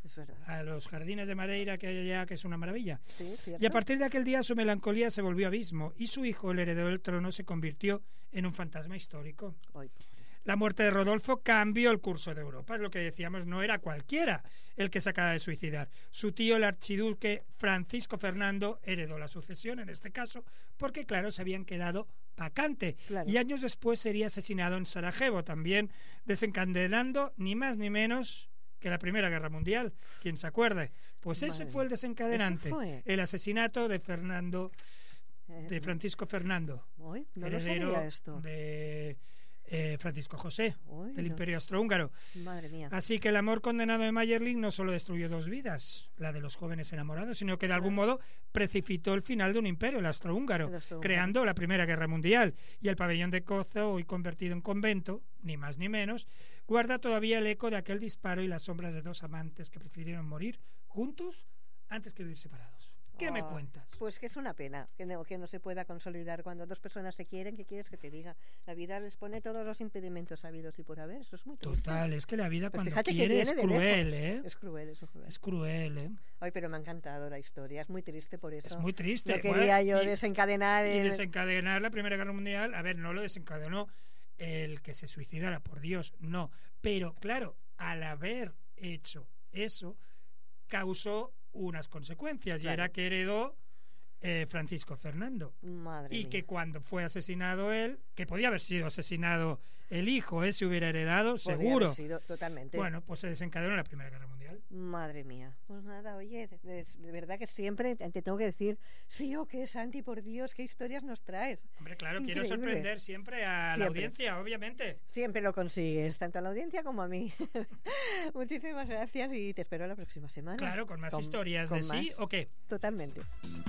C: Es verdad.
D: a los jardines de Madeira que hay allá, que es una maravilla.
C: Sí, cierto.
D: Y a partir de aquel día su melancolía se volvió abismo y su hijo, el heredero del trono, se convirtió en un fantasma histórico.
C: Ay,
D: La muerte de Rodolfo cambió el curso de Europa. Es lo que decíamos, no era cualquiera el que se acaba de suicidar. Su tío, el archiduque Francisco Fernando, heredó la sucesión, en este caso, porque, claro, se habían quedado vacante.
C: Claro.
D: Y años después sería asesinado en Sarajevo, también desencadenando ni más ni menos que la Primera Guerra Mundial. ¿Quién se acuerde? Pues ese
C: Madre
D: fue el
C: mía.
D: desencadenante.
C: ¿Eso fue?
D: El asesinato de Fernando,
C: Eh,
D: de Francisco Fernando,
C: Uy, no lo
D: heredero
C: sabía esto.
D: de eh, Francisco José,
C: Uy,
D: del
C: no.
D: Imperio Austrohúngaro.
C: Madre mía.
D: Así que el amor condenado de Mayerling no solo destruyó dos vidas, la de los jóvenes enamorados, sino que de algún modo precipitó el final de un imperio, el austrohúngaro,
C: El austrohúngaro.
D: creando la Primera Guerra Mundial. Y el pabellón de Cozo, hoy convertido en convento, ni más ni menos, guarda todavía el eco de aquel disparo y las sombras de dos amantes que prefirieron morir juntos antes que vivir separados. ¿Qué me
C: Ah,
D: cuentas?
C: Pues que es una pena que no, que no se pueda consolidar cuando dos personas se quieren. ¿Qué quieres que te diga? La vida les pone todos los impedimentos habidos y por haber. Eso es muy triste.
D: Total, es que la vida
C: Pues
D: cuando
C: fíjate que
D: quiere es
C: viene de
D: cruel,
C: lejos.
D: ¿eh?
C: Es cruel, es cruel.
D: Es cruel, ¿eh?
C: Ay, pero me ha encantado la historia. Es muy triste por eso.
D: Es muy triste.
C: No quería
D: Bueno,
C: yo
D: y-
C: desencadenar
D: Y
C: el...
D: desencadenar la Primera Guerra Mundial, a ver, no lo desencadenó el que se suicidara, por Dios, no. Pero claro, al haber hecho eso, causó unas consecuencias,
C: Claro.
D: y era que heredó eh, Francisco Fernando.
C: Madre
D: Y
C: mía.
D: que cuando fue asesinado él, que podía haber sido asesinado el hijo, ¿eh? Si hubiera heredado,
C: Podría
D: seguro.
C: haber sido, totalmente.
D: Bueno, pues se desencadenó la Primera Guerra Mundial.
C: Madre mía. Pues nada, oye, de, de- de verdad que siempre te te tengo que decir, sí o qué, Santi, por Dios, qué historias nos traes.
D: Hombre, claro, quiero
C: Increíble.
D: sorprender siempre a la
C: Siempre.
D: audiencia, obviamente.
C: Siempre lo consigues, tanto a la audiencia como a mí. Muchísimas gracias y te espero la próxima semana.
D: Claro, con más historias
C: con
D: de sí
C: más.
D: o qué.
C: Totalmente.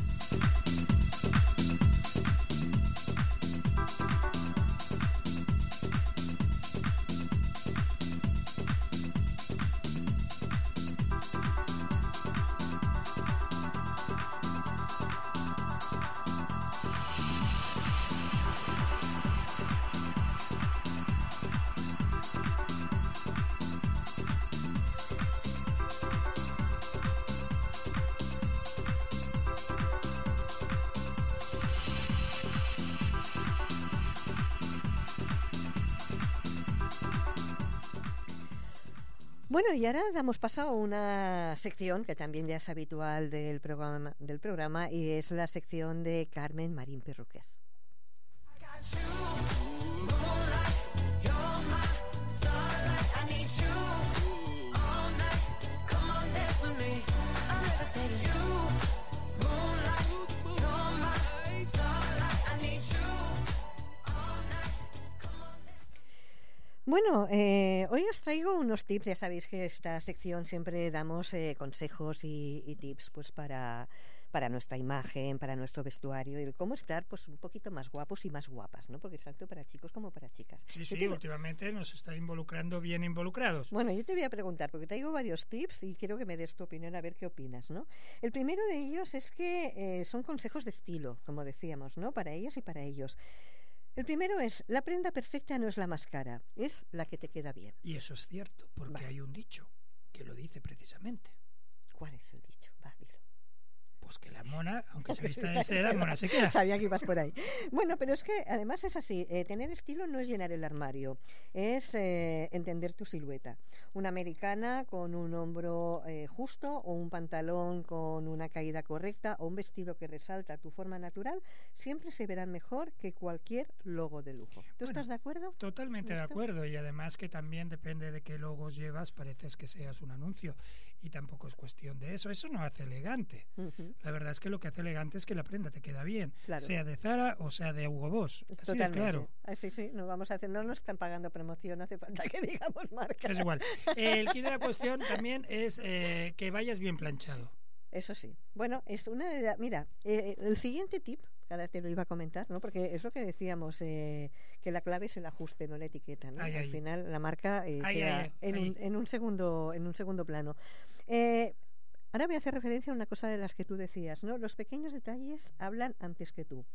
C: Bueno, y ahora damos paso a una sección que también ya es habitual del programa, del programa y es la sección de Carmen Marín Perruqués. Bueno, eh, hoy os traigo unos tips. Ya sabéis que esta sección siempre damos eh, consejos y, y tips pues para, para nuestra imagen, para nuestro vestuario y el cómo estar pues un poquito más guapos y más guapas, ¿no? Porque es tanto para chicos como para chicas.
D: Sí,
C: Yo
D: sí,
C: te-
D: últimamente nos está involucrando bien involucrados.
C: Bueno, yo te voy a preguntar, porque traigo varios tips y quiero que me des tu opinión, a ver qué opinas, ¿no? El primero de ellos es que eh, son consejos de estilo, como decíamos, ¿no? Para ellas y para ellos. El primero es, la prenda perfecta no es la más cara, es la que te queda bien.
D: Y eso es cierto, porque
C: Vale.
D: hay un dicho que lo dice precisamente.
C: ¿Cuál es el dicho? Va, dilo.
D: Pues que la mona, aunque se vista de seda, mona se queda.
C: Sabía que ibas por ahí. Bueno, pero es que además es así. Eh, tener estilo no es llenar el armario, es eh, entender tu silueta. Una americana con un hombro eh, justo o un pantalón con una caída correcta o un vestido que resalta tu forma natural siempre se verán mejor que cualquier logo de lujo. ¿Tú
D: Bueno,
C: estás de acuerdo?
D: Totalmente de
C: ¿Listo?
D: acuerdo, y además que también depende de qué logos llevas, pareces que seas un anuncio, y tampoco es cuestión de eso. Eso no hace elegante.
C: Ujú.
D: La verdad es que lo que hace elegante es que la prenda te queda bien,
C: Claro.
D: sea de Zara o sea de Hugo Boss. Así de
C: Totalmente.
D: claro.
C: Ah, sí, sí, no vamos a hacer, no nos están pagando promoción, no hace falta que digamos marca.
D: Es igual. El kit de la cuestión también es eh, que vayas bien planchado.
C: Eso sí. Bueno, es una de la- mira, eh, el siguiente tip, que ahora te lo iba a comentar, ¿no? Porque es lo que decíamos, eh, que la clave es el ajuste, no la etiqueta, ¿no?
D: Ay,
C: Al
D: ay.
C: final la marca eh,
D: Ay,
C: queda
D: ay,
C: en,
D: ay.
C: Un, en un segundo, en un segundo plano. Eh, ahora voy a hacer referencia a una cosa de las que tú decías, ¿no? Los pequeños detalles hablan antes que tú.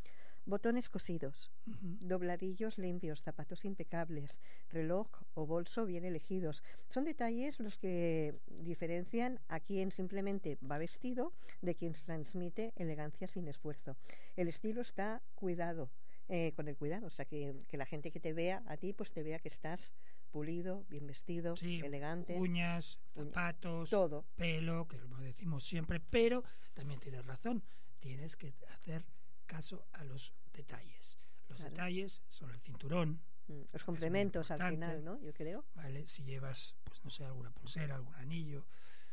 C: Botones cosidos,
D: Ujú.
C: dobladillos limpios, zapatos impecables, reloj o bolso bien elegidos. Son detalles los que diferencian a quien simplemente va vestido de quien transmite elegancia sin esfuerzo. El estilo está cuidado, eh, con el cuidado, o sea, que, que la gente que te vea a ti, pues te vea que estás pulido, bien vestido,
D: Sí,
C: elegante.
D: uñas,
C: Uña-
D: zapatos,
C: todo.
D: pelo, que lo decimos siempre, pero también tienes razón, tienes que hacer caso a los detalles. Los
C: Claro.
D: detalles son el cinturón,
C: Mm, Los complementos al
D: importante.
C: final, ¿no? Yo creo.
D: ¿vale? Si llevas, pues no sé, alguna pulsera, algún anillo,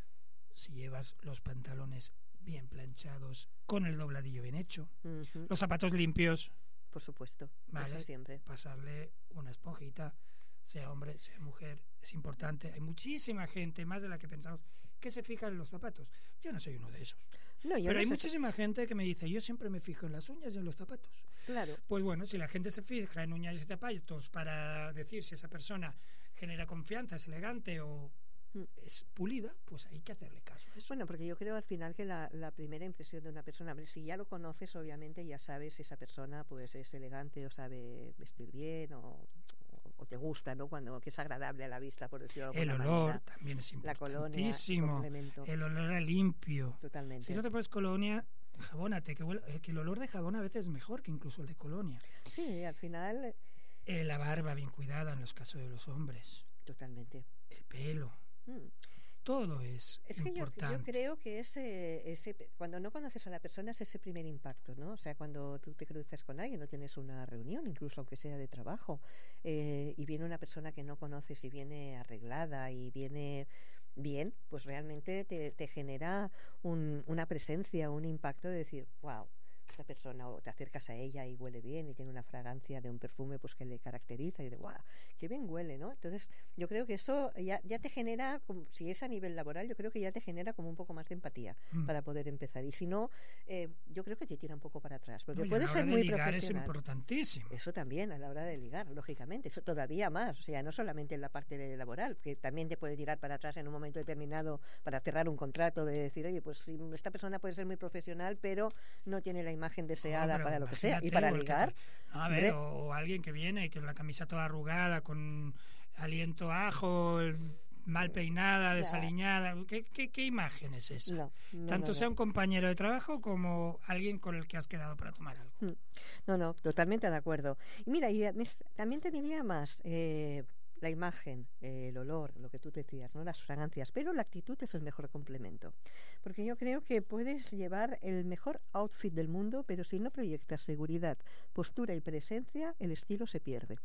D: si llevas los pantalones bien planchados, con el dobladillo bien hecho,
C: Ujú,
D: los zapatos limpios,
C: Por supuesto.
D: Vale.
C: Eso siempre.
D: pasarle una esponjita, sea hombre, sea mujer, es importante. Hay muchísima gente, más de la que pensamos, que se fija en los zapatos. Yo no soy uno de esos.
C: No, yo
D: Pero
C: no
D: hay
C: sé-
D: muchísima gente que me dice, yo siempre me fijo en las uñas y en los zapatos.
C: Claro.
D: Pues bueno, si la gente se fija en uñas y zapatos para decir si esa persona genera confianza, es elegante o
C: Mm.
D: es pulida, pues hay que hacerle caso a eso.
C: Bueno, porque yo creo al final que la, la primera impresión de una persona, hombre, si ya lo conoces, obviamente ya sabes si esa persona pues es elegante o sabe vestir bien o, o te gusta, ¿no? Cuando que es agradable a la vista, por decirlo de
D: El
C: alguna
D: olor
C: manera.
D: también es
C: La colonia,
D: importantísimo.
C: complemento.
D: El olor a limpio.
C: Totalmente.
D: Si no te pones colonia, jabónate, que, huele- eh, que el olor de jabón a veces es mejor que incluso el de colonia.
C: Sí, al final,
D: Eh, la barba bien cuidada en los casos de los hombres.
C: totalmente.
D: El pelo.
C: Mm.
D: Todo es,
C: Es que yo,
D: importante.
C: yo creo que ese, ese, cuando no conoces a la persona es ese primer impacto, ¿no? O sea, cuando tú te cruzas con alguien o tienes una reunión, incluso aunque sea de trabajo, eh, y viene una persona que no conoces y viene arreglada y viene bien, pues realmente te, te genera un, una presencia, un impacto de decir, wow, esta persona, o te acercas a ella y huele bien y tiene una fragancia de un perfume pues que le caracteriza y de wow, qué bien huele, ¿no? Entonces yo creo que eso ya, ya te genera, como- si es a nivel laboral, yo creo que ya te genera como un poco más de empatía
D: Mm.
C: para poder empezar, y si no, eh, yo creo que te tira un poco para atrás, porque
D: No, y a
C: puede
D: la
C: ser
D: hora de
C: muy
D: ligar es
C: profesional.
D: importantísimo.
C: Eso también a la hora de ligar, lógicamente, eso todavía más, o sea, no solamente en la parte de laboral, que también te puede tirar para atrás en un momento determinado para cerrar un contrato, de decir, oye, pues si esta persona puede ser muy profesional, pero no tiene la imagen deseada
D: No, pero
C: para lo que sea, y
D: imagínate,
C: para
D: o el que
C: ligar,
D: te- no, a ver,
C: hombre.
D: o, o alguien que viene con la camisa toda arrugada, con aliento a ajo, el- mal peinada, desaliñada. ¿Qué, qué, qué imagen es esa?
C: no, no,
D: Tanto
C: no,
D: sea
C: no.
D: un compañero de trabajo como alguien con el que has quedado para tomar algo.
C: Mm. No, no, totalmente de acuerdo. Y mira, y admi- también te diría más, eh, la imagen, eh, el olor, lo que tú decías, ¿no? Las fragancias, pero la actitud es el mejor complemento. Porque yo creo que puedes llevar el mejor outfit del mundo, pero si no proyectas seguridad, postura y presencia, el estilo se pierde.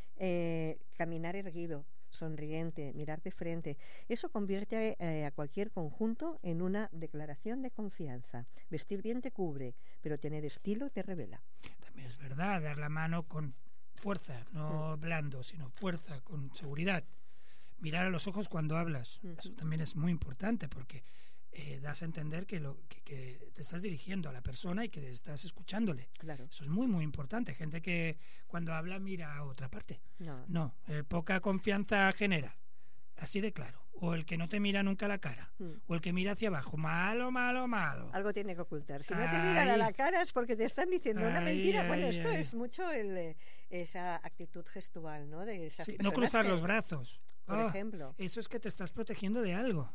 C: Eh, caminar erguido, sonriente, mirar de frente, eso convierte eh, a cualquier conjunto en una declaración de confianza. Vestir bien te cubre, pero tener estilo te revela.
D: También es verdad, dar la mano con fuerza, no blando, sino fuerza, con seguridad. Mirar a los ojos cuando hablas,
C: Ujú.
D: eso también es muy importante porque eh, das a entender que, lo, que, que te estás dirigiendo a la persona y que estás escuchándole.
C: Claro.
D: Eso es muy, muy importante. Gente que cuando habla mira a otra parte.
C: No,
D: No, eh, poca confianza genera, así de claro. O el que no te mira nunca la cara,
C: Mm.
D: o el que mira hacia abajo, malo, malo, malo.
C: algo tiene que ocultar. Si no te
D: Ay.
C: miran a la cara es porque te están diciendo una
D: Ay,
C: mentira. Bueno,
D: ay,
C: esto
D: ay.
C: es mucho el, eh, esa actitud gestual, ¿no? De esas
D: Sí, no
C: personas
D: cruzar
C: que,
D: los brazos.
C: por
D: Ah,
C: ejemplo.
D: eso es que te estás protegiendo de algo.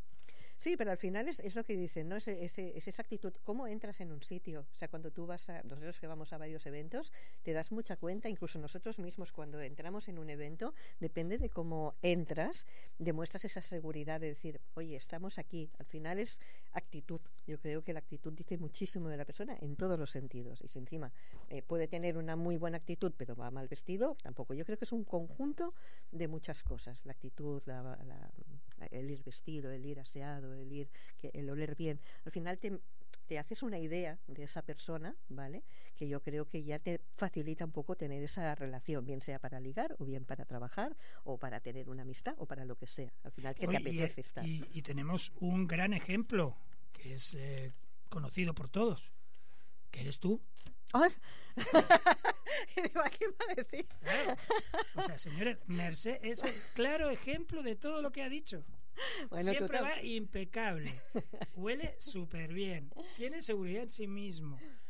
C: Sí, pero al final es, es lo que dicen, ¿no? Es, ese- es esa actitud. ¿Cómo entras en un sitio? O sea, cuando tú vas a... Nosotros que vamos a varios eventos, te das mucha cuenta, incluso nosotros mismos cuando entramos en un evento, depende de cómo entras, demuestras esa seguridad de decir, oye, estamos aquí. Al final es actitud. Yo creo que la actitud dice muchísimo de la persona en todos los sentidos. Y si encima eh, puede tener una muy buena actitud, pero va mal vestido, tampoco. Yo creo que es un conjunto de muchas cosas. La actitud, la, la, el ir vestido, el ir aseado, el ir, que, el oler bien. Al final te, te haces una idea de esa persona, ¿vale? Que yo creo que ya te facilita un poco tener esa relación, bien sea para ligar o bien para trabajar o para tener una amistad o para lo que sea. Al final que
D: Oye,
C: te apetece
D: y,
C: estar.
D: y- y tenemos un gran ejemplo que es eh, conocido por todos, que eres tú.
C: ¡Ay! ¿Qué va a decir?
D: Claro. O sea, señores, Mercé es el claro ejemplo de todo lo que ha dicho.
C: Bueno, tú
D: Siempre
C: tam-
D: va impecable, huele súper bien, tiene seguridad en sí mismo,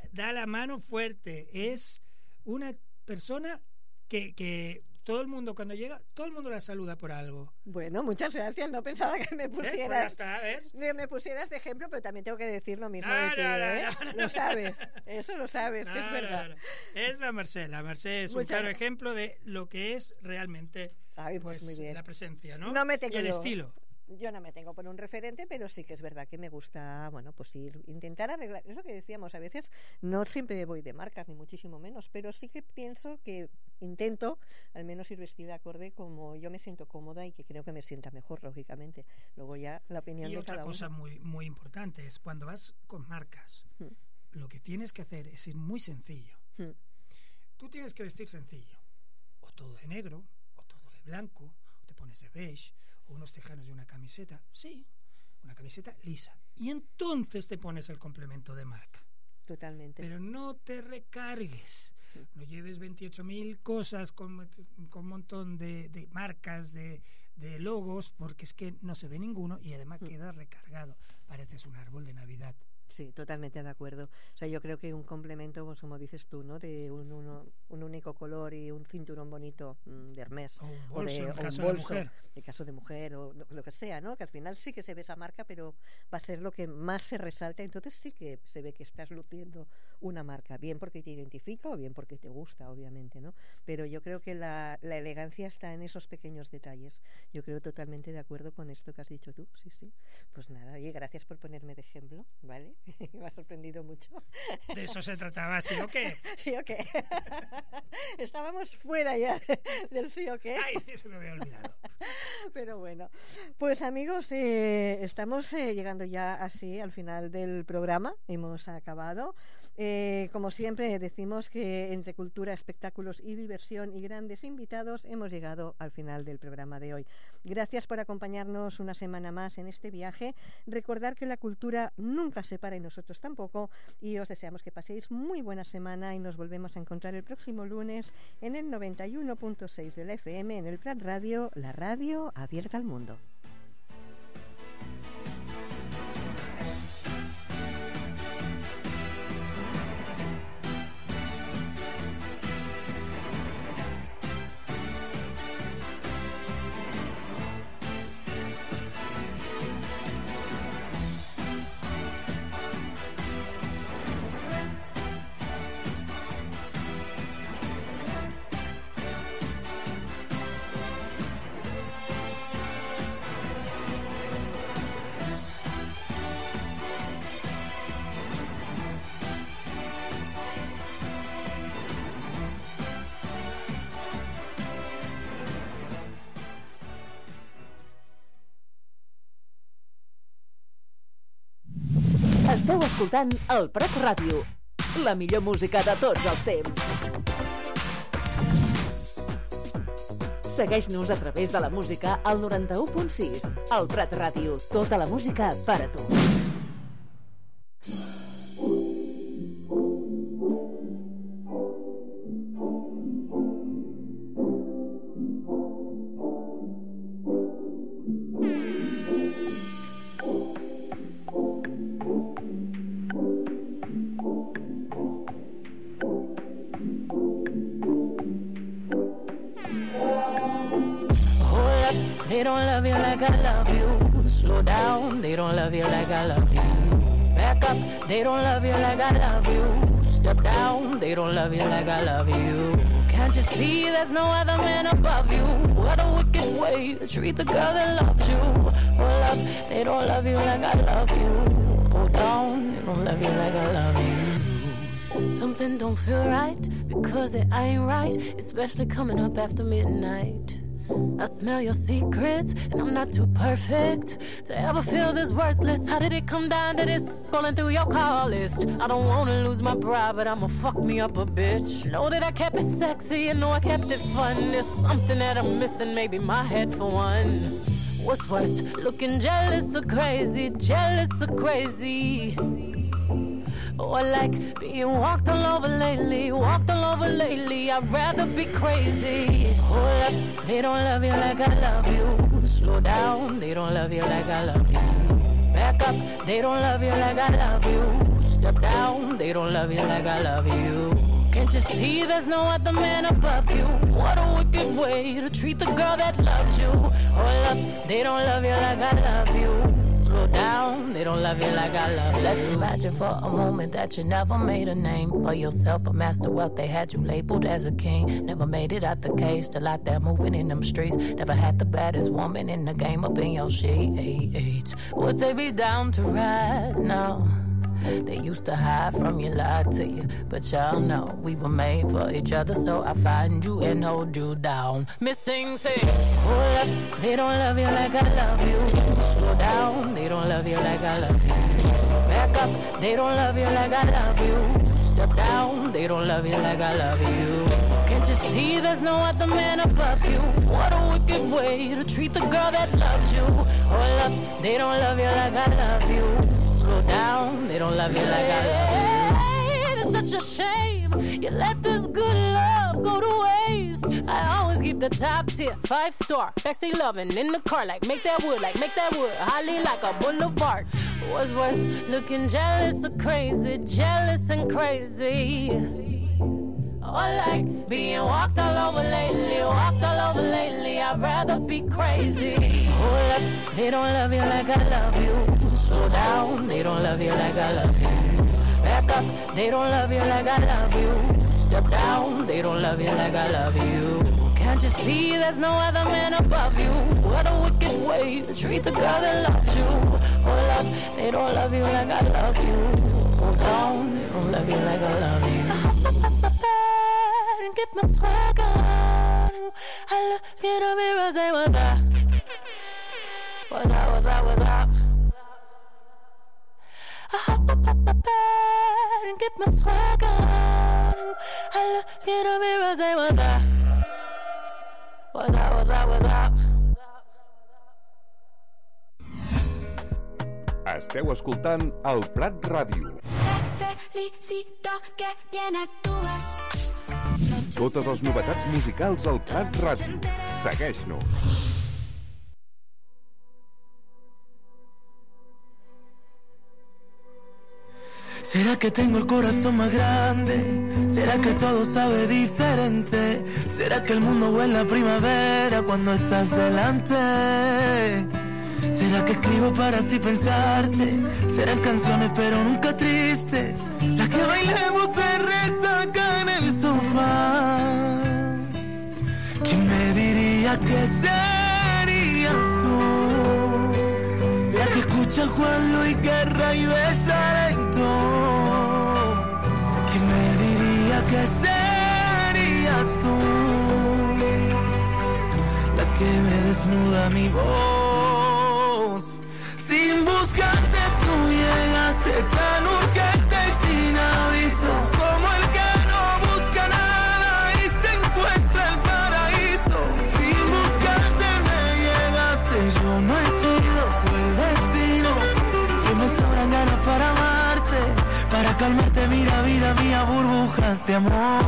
D: da la mano fuerte, es una persona que, que todo el mundo cuando llega, todo el mundo la saluda por algo.
C: Bueno, muchas gracias, no pensaba que me
D: ¿Ves? Pues ya
C: pusieras
D: está, ¿ves?
C: me me pusieras de ejemplo, pero también tengo que decir lo mismo
D: No,
C: de ti,
D: no, no,
C: ¿eh?
D: no, no,
C: Lo
D: no.
C: sabes, eso lo sabes, que
D: No,
C: es
D: no,
C: verdad.
D: no, no. Es la Mercè, la Mercè es un
C: Muchas
D: claro
C: gracias.
D: ejemplo de lo que es realmente
C: Ay, pues
D: pues,
C: muy bien.
D: la presencia, ¿no?
C: No me tengo
D: y el
C: yo.
D: estilo.
C: Yo no me tengo por un referente, pero sí que es verdad que me gusta, bueno, pues ir, intentar arreglar. Es lo que decíamos, a veces no siempre voy de marcas, ni muchísimo menos, pero sí que pienso que intento al menos ir vestida acorde como yo me siento cómoda y que creo que me sienta mejor, lógicamente. Luego ya la opinión
D: Y
C: de
D: otra
C: cada
D: cosa
C: uno.
D: muy, muy importante es cuando vas con marcas,
C: Mm.
D: lo que tienes que hacer es ir muy sencillo.
C: Mm.
D: Tú tienes que vestir sencillo, o todo de negro, o todo de blanco, o te pones de beige, o unos tejanos y una camiseta, sí, una camiseta lisa, y entonces te pones el complemento de marca.
C: Totalmente.
D: Pero no te recargues, no lleves veintiocho mil cosas con, con un montón de, de marcas, de, de logos, porque es que no se ve ninguno y además
C: Mm.
D: queda recargado, pareces un árbol de Navidad.
C: Sí, totalmente de acuerdo. O sea, yo creo que un complemento, pues como dices tú, ¿no? De un, uno, un único color y un cinturón bonito mm, de Hermès.
D: O un
C: o
D: bolso,
C: de,
D: en
C: o un
D: caso de
C: bolso,
D: mujer.
C: en caso de mujer, o lo, lo que sea, ¿no? Que al final sí que se ve esa marca, pero va a ser lo que más se resalta. Entonces sí que se ve que estás luciendo una marca, bien porque te identifica o bien porque te gusta, obviamente, ¿no? Pero yo creo que la, la elegancia está en esos pequeños detalles. Yo creo totalmente de acuerdo con esto que has dicho tú, sí, sí. Pues nada, oye, gracias por ponerme de ejemplo, ¿vale? Me ha sorprendido mucho.
D: De eso se trataba, ¿sí o qué?
C: ¿Sí o qué? Estábamos fuera ya del sí o qué.
D: Ay, se me había olvidado.
C: Pero bueno, pues amigos, eh, estamos eh, llegando ya así al final del programa. Hemos acabado. Eh, como siempre decimos que entre cultura, espectáculos y diversión y grandes invitados hemos llegado al final del programa de hoy. Gracias por acompañarnos una semana más en este viaje. Recordar que la cultura nunca se para y nosotros tampoco, y os deseamos que paséis muy buena semana y nos volvemos a encontrar el próximo lunes en el noventa y uno punto seis de la F M en el Prat Radio, la radio abierta al mundo.
F: Esteu escoltant el Prat Ràdio, la millor música de tots els temps. Segueix-nos a través de la música al noranta-u punt sis. El Prat Ràdio, tota la música per a tu.
G: They don't love you like I love you. Slow down, they don't love you like I love you. Back up, they don't love you like I love you. Step down, they don't love you like I love you. Can't you see there's no other man above you? What a wicked way to treat the girl that loves you. Hold up, they don't love you like I love you. Hold down, they don't love you like I love you. Something don't feel right because it ain't right, especially coming up after midnight. I smell your secrets, and I'm not too perfect to ever feel this worthless. How did it come down to this? Scrolling through your call list. I don't wanna lose my pride, but I'ma fuck me up a bitch. Know that I kept it sexy, and know I kept it fun. There's something that I'm missing, maybe my head for one. What's worst, looking jealous or crazy, jealous or crazy? Or like being walked all over lately, walked all over lately. I'd rather be crazy. Hold up, they don't love you like I love you. Slow down, they don't love you like I love you. Back Back up, they don't love you like I love you. Step down, they don't love you like I love you. Can't you see there's no other man above you? What a wicked way to treat the girl that loved you. Hold up, they don't love you like I love you. Slow down, they don't love you like I love you. Let's imagine for a moment that you never made a name for yourself, a master wealth. They had you labeled as a king. Never made it out the cave, still out there moving in them streets. Never had the baddest woman in the game up in your sheets. Would they be down to ride now? They used to hide from you, lie to you, but y'all know we were made for each other, so I find you and hold you down. Missing, say, hold up, they don't love you like I love you. Slow down, they don't love you like I love you. Back up, they don't love you like I love you. Step down, they don't love you like I love you. Can't you see there's no other man above you? What a wicked way to treat the girl that loved you. Hold up, they don't love you like I love you. Slow down, they don't love you like I love you. It's such a shame you let this good love go to waste. I always keep the top tier, five star, sexy loving in the car, like make that wood, like make that wood, holly like a boulevard. What's worse, looking jealous or crazy, jealous and crazy. Or like being walked all over lately, walked all over lately. I'd rather be crazy. Hold up, they don't love you like I love you. Slow down, they don't love you like I love you. Back up, they don't love you like I love you. Step down, they don't love you like I love you. Can't you see there's no other man above you? What a wicked way to treat the girl that loves you. Hold up, they don't love you like I love you. Hold on, they don't love you like I love you. I hop up, up, up, up, and get my swag on. I look in the mirror and say, what's up? What's up, what's up, what's up? I hop up, up, up, and get my swag on. I look in the mirror and say, what's up? What's up, what's up, what's up?
H: Esteu escoltant el Prat Ràdio.
A: Te felicito que bien actúas.
H: Totes les novetats musicals al Prat Ràdio. Segueix-nos.
I: ¿Será que tengo el corazón más grande? ¿Será que todo sabe diferente? ¿Será que el mundo huele a primavera cuando estás delante? ¿Será que escribo para así pensarte? Serán canciones pero nunca tristes, las que bailemos de resaca en el sofá. ¿Quién me diría que serías tú? La que escucha Juan Luis Guerra y besa lento. ¿Quién me diría que serías tú? La que me desnuda mi voz. Sin buscarte tú llegaste tan urgente y sin aviso, como el que no busca nada y se encuentra el paraíso. Sin buscarte me llegaste, yo no he sido, fue el destino. Que me sobran ganas para amarte, para calmarte, mira vida mía, burbujas de amor.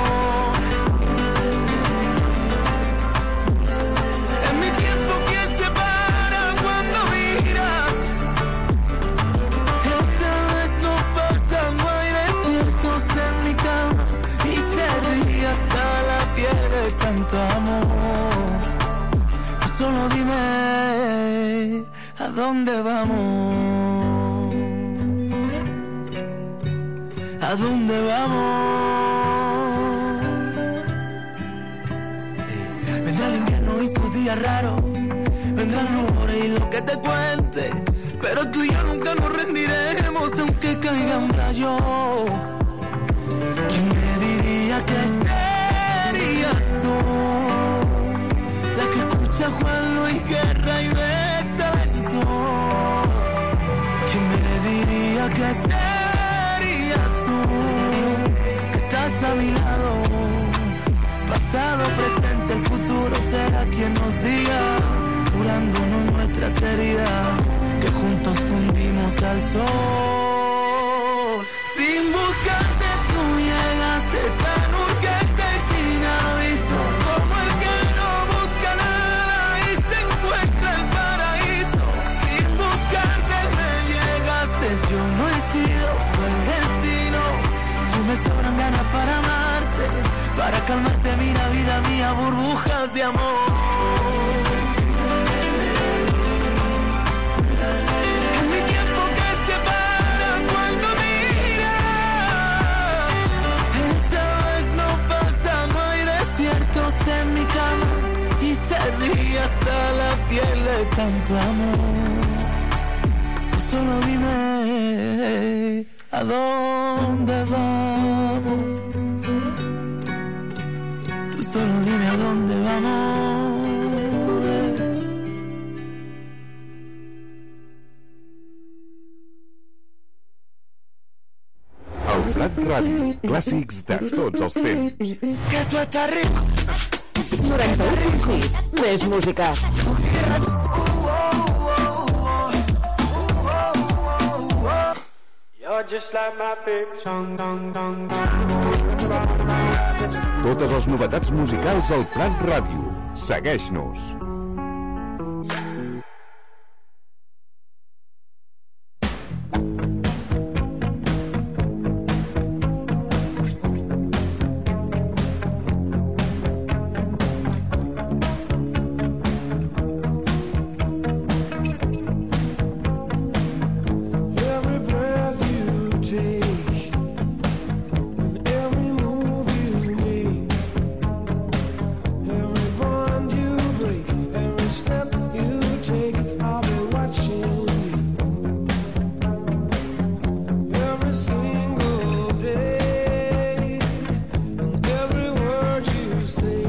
I: Tanto amor, solo dime a dónde vamos, a dónde vamos. Vendrá el invierno y sus días raros, vendrán rumores y lo que te cuente, pero tú y yo nunca nos rendiremos aunque caigan rayos. ¿Quién me diría que serías tú? La que escucha Juan Luis Guerra y besa lento. ¿Quién me diría que serías tú? Que estás a mi lado, pasado, presente, el futuro será quien nos diga, curándonos nuestras heridas, que juntos fundimos al sol. Sin buscarte tú llegaste tan urgente y sin aviso, como el que no busca nada y se encuentra el paraíso. Sin buscarte me de amor. En mi tiempo que se para cuando miras, esta vez no pasa, no hay desiertos en mi cama y se ríe hasta la piel de tanto amor. Tú solo dime a dónde vamos. Tú solo dime a dónde vamos.
H: El Prat Ràdio, clàssics de tots els temps.
I: Que tu estàs rico.
F: noranta-u punt sis, més música.
J: You're just like my favorite song, dong, dong, dong.
H: Totes les novetats musicals al Prat Ràdio. Segueix-nos.
I: Every breath you take and every move you make, every bond you break, every step you take, I'll be watching you. Every single day and every word you say,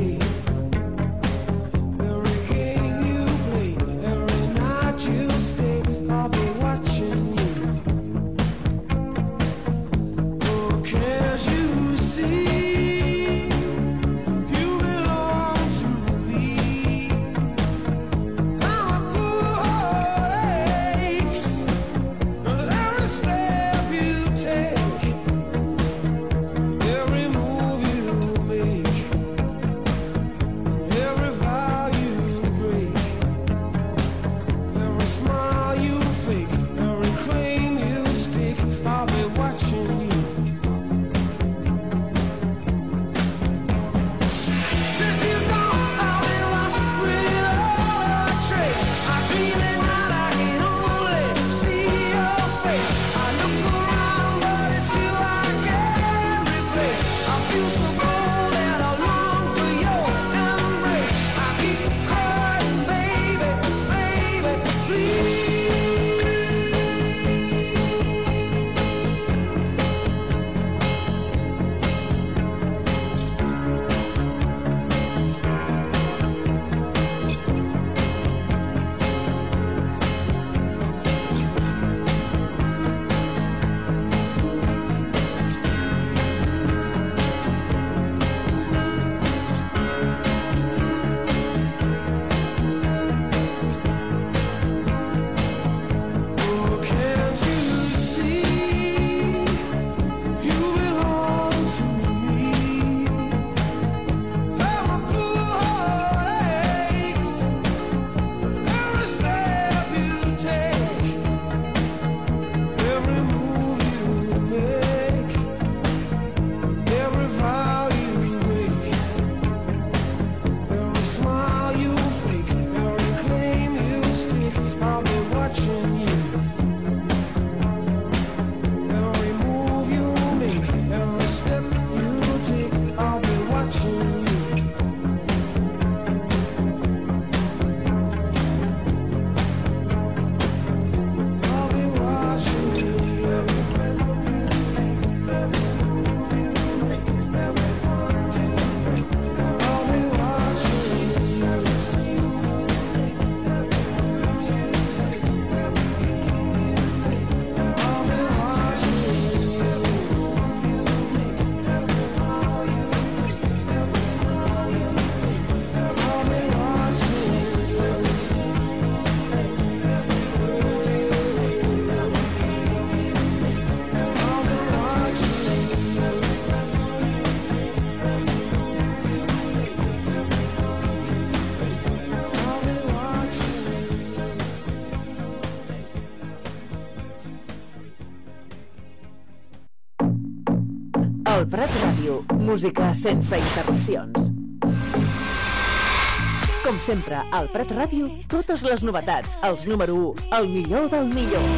I: every game you play, every night you stay, I'll be watching you. Oh, can't you see you belong to me? I'm a poor heart aches with every step you take, every move you make, every vow you break, every smile you fake, every claim you stick, I'll be watching you. Since you've gone, I've been lost without a trace. I dream at night, I can only see your face. I look around, but it's you I can't replace. I feel so cold and I long for your embrace. I keep crying, baby, baby, please. Oh, can't you see you belong to me? I'm a poor heart aches with every step you take, every move you make, every vow you break, every smile you fake, every claim you stick, I'll be watching you. Every move you make, every step you take, I'll be watching you. I'll be watching you. Every breath you take, every move you make, every bond you break, I'll be watching you. Every single day, every word you say, every game you play, I'll be watching you. Every move you make, every vow you break, every smile you fake, I'll be watching you. Every single day, every word you say, every game you play, I'll be watching you. Every breath you take, every move you make, every bond you break, I'll be watching you. Every single day,
F: El Prat Ràdio, música sense interrupcions. Com sempre, al Prat Ràdio, totes les novetats, els número u, el millor del millor.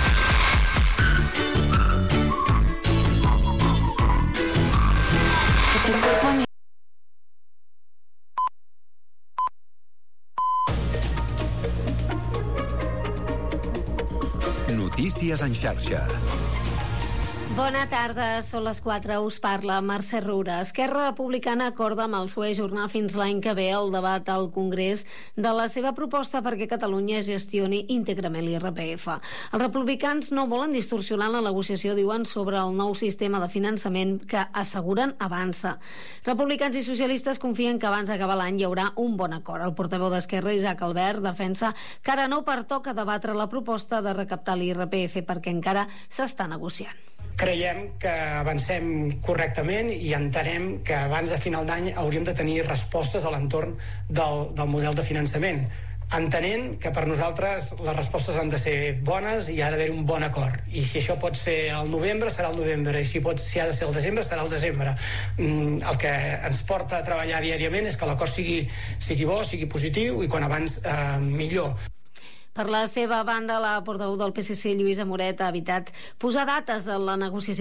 K: Notícies en xarxa.
L: Bona tarda, són les quatre, us parla Mercè Roura. Esquerra Republicana acorda amb el P S O E ajornar fins l'any que ve el debat al Congrés de la seva proposta perquè Catalunya gestioni íntegrament l'I R P F. Els republicans no volen distorsionar la negociació, diuen, sobre el nou sistema de finançament que asseguren avança. Republicans i socialistes confien que abans d'acabar l'any hi haurà un bon acord. El portaveu d'Esquerra, Isaac Albert, defensa que ara no pertoca debatre la proposta de recaptar l'I R P F perquè encara s'està negociant.
M: Creiem que avancem correctament i entenem que abans de final d'any hauríem de tenir respostes a l'entorn del, del model de finançament, entenent que per nosaltres les respostes han de ser bones i ha d'haver un bon acord. I si això pot ser al novembre, serà al novembre, i si, pot, si ha de ser al desembre, serà al desembre. Mm, el que ens porta a treballar diàriament és que l'acord sigui, sigui bo, sigui positiu, i quan abans eh, millor.
L: Per la seva banda, la portaveu del P S C, Lluïsa Moret, ha evitat posar dates a la negociació